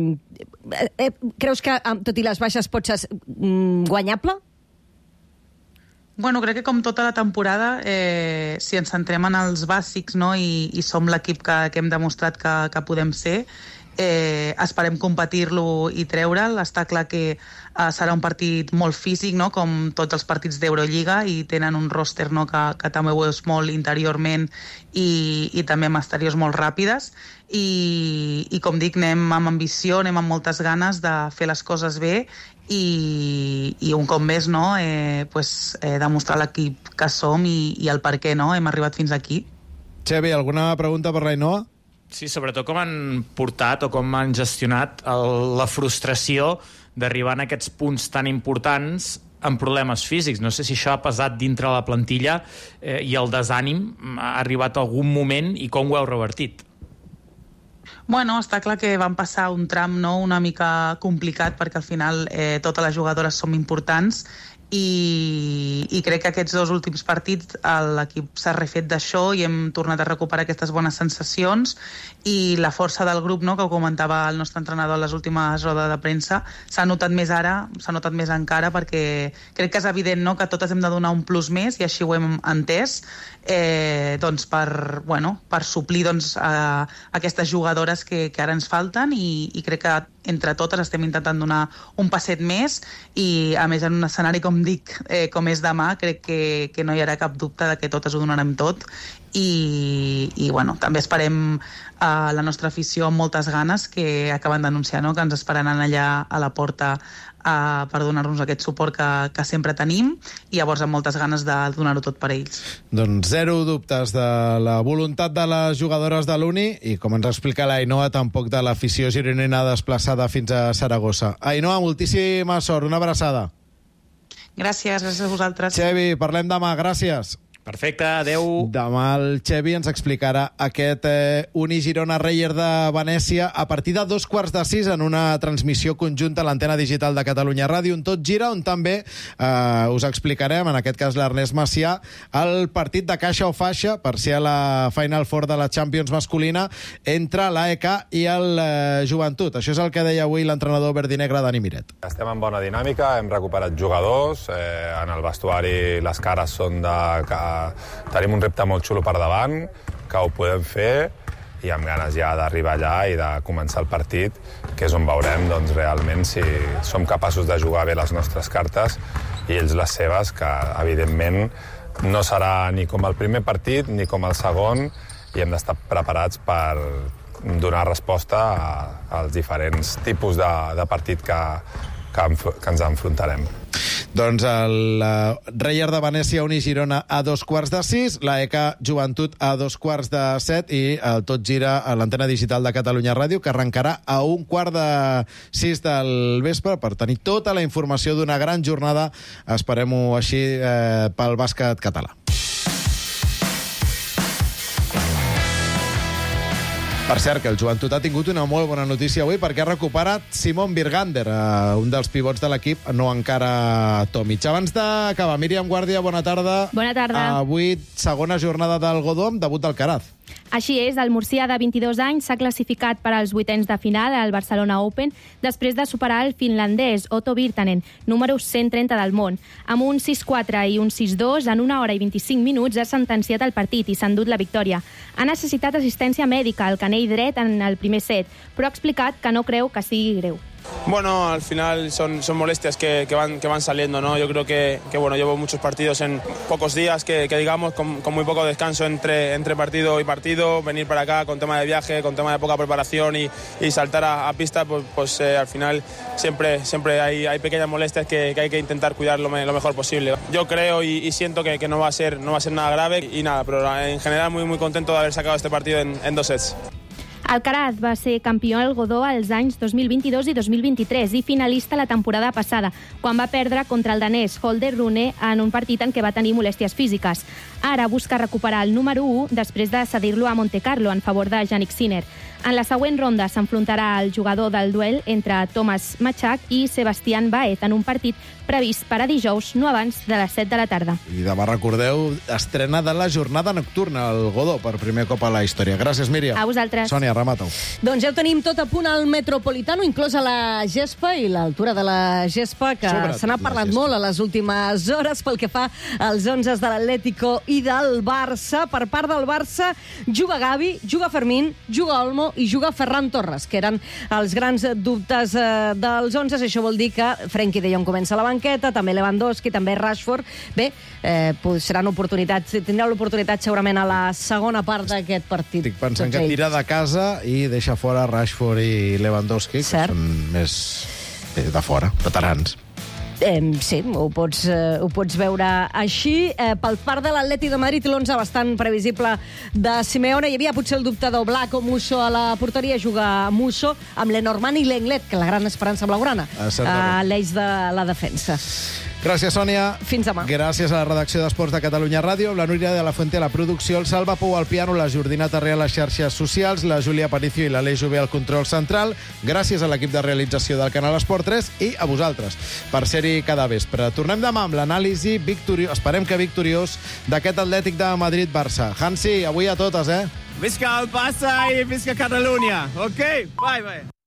eh, creus que, tot i les baixes, pot ser mm, guanyable? Bueno, crec que com tota la temporada, eh, si ens centrem en els bàsics, no, i, i som l'equip que, que hem demostrat que, que podem ser, eh, esperem competir-lo i treure'l. Està clar que eh, serà un partit molt físic, no?, com tots els partits d'Eurolliga, i tenen un roster, no?, que, que també ho és molt interiorment i, i també amb exteriors molt ràpides. I, i com dic, anem amb ambició, anem amb moltes ganes de fer les coses bé i, i un cop més, no?, eh, pues, eh, demostrar l'equip que som i, i el per què, no?, hem arribat fins aquí. Xevi, alguna pregunta per l'Ainoa? Sí, sobretot com han portat o com han gestionat el, la frustració d'arribar en aquests punts tan importants amb problemes físics. No sé si això ha pesat dintre la plantilla eh, i el desànim ha arribat a algun moment i com ho heu revertit. Bueno, està clar que van passar un tram, no?, una mica complicat, perquè al final eh, totes les jugadores som importants i, i crec que aquests dos últims partits l'equip s'ha refet d'això i hem tornat a recuperar aquestes bones sensacions, i la força del grup, no?, que ho comentava el nostre entrenador en les últimes rodes de premsa, s'ha notat més ara, s'ha notat més encara, perquè crec que és evident, no?, que totes hem de donar un plus més, i així ho hem entès, eh, doncs per, bueno, per suplir, doncs, a aquestes jugadores que, que ara ens falten, i, i crec que entre totes estem intentant donar un passet més, i a més en un escenari, com dic, eh, com és demà, crec que, que no hi haurà cap dubte de que totes ho donarem tot, i, i bueno, també esperem a la nostra afició amb moltes ganes, que acaben d'anunciar, no?, que ens esperaran allà a la porta Uh, per donar-nos aquest suport que, que sempre tenim, i llavors amb moltes ganes de donar-ho tot per ells. Doncs zero dubtes de la voluntat de les jugadores de l'Uni i, com ens explica l'Ainoa, tampoc de l'afició gironina desplaçada fins a Saragossa. Ainoa, moltíssima sort, una abraçada. Gràcies, gràcies a vosaltres. Xevi, parlem demà, gràcies. Perfecte, adeu. Demà el Xevi ens explicarà aquest eh, Uni-Girona Reyer de Venècia a partir de dos quarts de sis en una transmissió conjunta a l'antena digital de Catalunya Ràdio, on tot gira, on també eh, us explicarem, en aquest cas l'Ernest Macià, el partit de caixa o faixa per ser a la Final Four de la Champions masculina entre l'A E K i el eh, Joventut. Això és el que deia avui l'entrenador verdinegre Dani Miret. Estem en bona dinàmica, hem recuperat jugadors, eh, en el vestuari les cares són de que tenim un repte molt xulo per davant, que ho podem fer, i amb ganes ja d'arribar allà i de començar el partit, que és on veurem, doncs, realment si som capaços de jugar bé les nostres cartes i ells les seves, que evidentment no serà ni com el primer partit ni com el segon, i hem d'estar preparats per donar resposta a, als diferents tipus de, de partit que, que, que ens enfrontarem. Doncs el uh, Reyer de Venècia, Uni-Girona a dos quarts de sis, l'A E K Joventut a dos quarts de set, i el tot gira a l'antena digital de Catalunya Ràdio, que arrencarà a un quart de sis del vespre per tenir tota la informació d'una gran jornada, esperem-ho així, eh, pel bàsquet català. Per cert, que el Joventut ha tingut una molt bona notícia avui perquè ha recuperat Simon Birgander, eh, un dels pivots de l'equip, no encara Tomic. Abans d'acabar, Míriam Guàrdia, bona tarda. Bona tarda. Avui, segona jornada del Godó, amb debut d'Alcaraz. Així és, el murcià de vint-i-dos anys s'ha classificat per als vuitens de final al Barcelona Open després de superar el finlandès Otto Virtanen, número cent trenta del món. Amb un sis quatre i un sis dos, en una hora i vint-i-cinc minuts ha sentenciat el partit i s'ha endut la victòria. Ha necessitat assistència mèdica al canell dret en el primer set, però ha explicat que no creu que sigui greu. Bueno, al final son, son molestias que, que, van, que van saliendo, ¿no? Yo creo que, que bueno, llevo muchos partidos en pocos días, que, que digamos, con, con muy poco descanso entre, entre partido y partido, venir para acá con tema de viaje, con tema de poca preparación y, y saltar a, a pista, pues, pues eh, al final siempre, siempre hay, hay pequeñas molestias que, que hay que intentar cuidar lo, me, lo mejor posible. Yo creo y, y siento que, que no va a ser, no va a ser nada grave y nada, pero en general muy, muy contento de haber sacado este partido en, en dos sets. Alcaraz va ser campió al Godó als anys dos mil vint-i-dos i dos mil vint-i-tres i finalista la temporada passada, quan va perdre contra el danès Holger Rune en un partit en què va tenir molèsties físiques. Ara busca recuperar el número u després de cedir-lo a Montecarlo en favor de Jannik Sinner. En la següent ronda s'enfrontarà el jugador del duel entre Thomas Machak i Sebastián Baez en un partit previst per a dijous, no abans de les set de la tarda. I demà, recordeu, estrena de la jornada nocturna al Godó per primer cop a la història. Gràcies, Míriam. A vosaltres. Sònia, remata-ho. Doncs ja ho tenim tot a punt al Metropolitano, inclosa la gespa i l'altura de la gespa, que se n'ha parlat molt a les últimes hores pel que fa als onzes de l'Atlético i del Barça. Per part del Barça juga Gavi, juga Fermín, juga Olmo i juga Ferran Torres, que eren els grans dubtes eh, dels onzes. Això vol dir que Frenkie de Jong comença a la banqueta, també Lewandowski, també Rashford. Bé, eh, seran oportunitats, tindrà l'oportunitat segurament a la segona part d'aquest partit. Estic pensant que tira de casa i deixa fora Rashford i Lewandowski, que Cert. són més de fora, veterans. Eh, sí, ho pots, eh, ho pots veure així. Eh, pel part de l'Atleti de Madrid, l'onze bastant previsible de Simeone. Hi havia potser el dubte d'Oblak o Musso a la porteria. Juga Musso amb Lenormand i Lenglet, que la gran esperança blaugrana, a l'eix de la defensa. Gràcies, Sònia. Fins demà. Gràcies a la redacció d'Esports de Catalunya Ràdio, la Núria de la Fuente a la producció, el Salva Pou al piano, la Jordina Tarré a les xarxes socials, la Júlia Aparicio i l'Aleix Jové al control central. Gràcies a l'equip de realització del canal Esport tres i a vosaltres per ser-hi cada vespre. Tornem demà amb l'anàlisi victoriós, esperem que victoriós, d'aquest Atlètic de Madrid-Barça. Hansi, avui a totes, eh? Visca el Barça i visca Catalunya, ok? Bye, bye.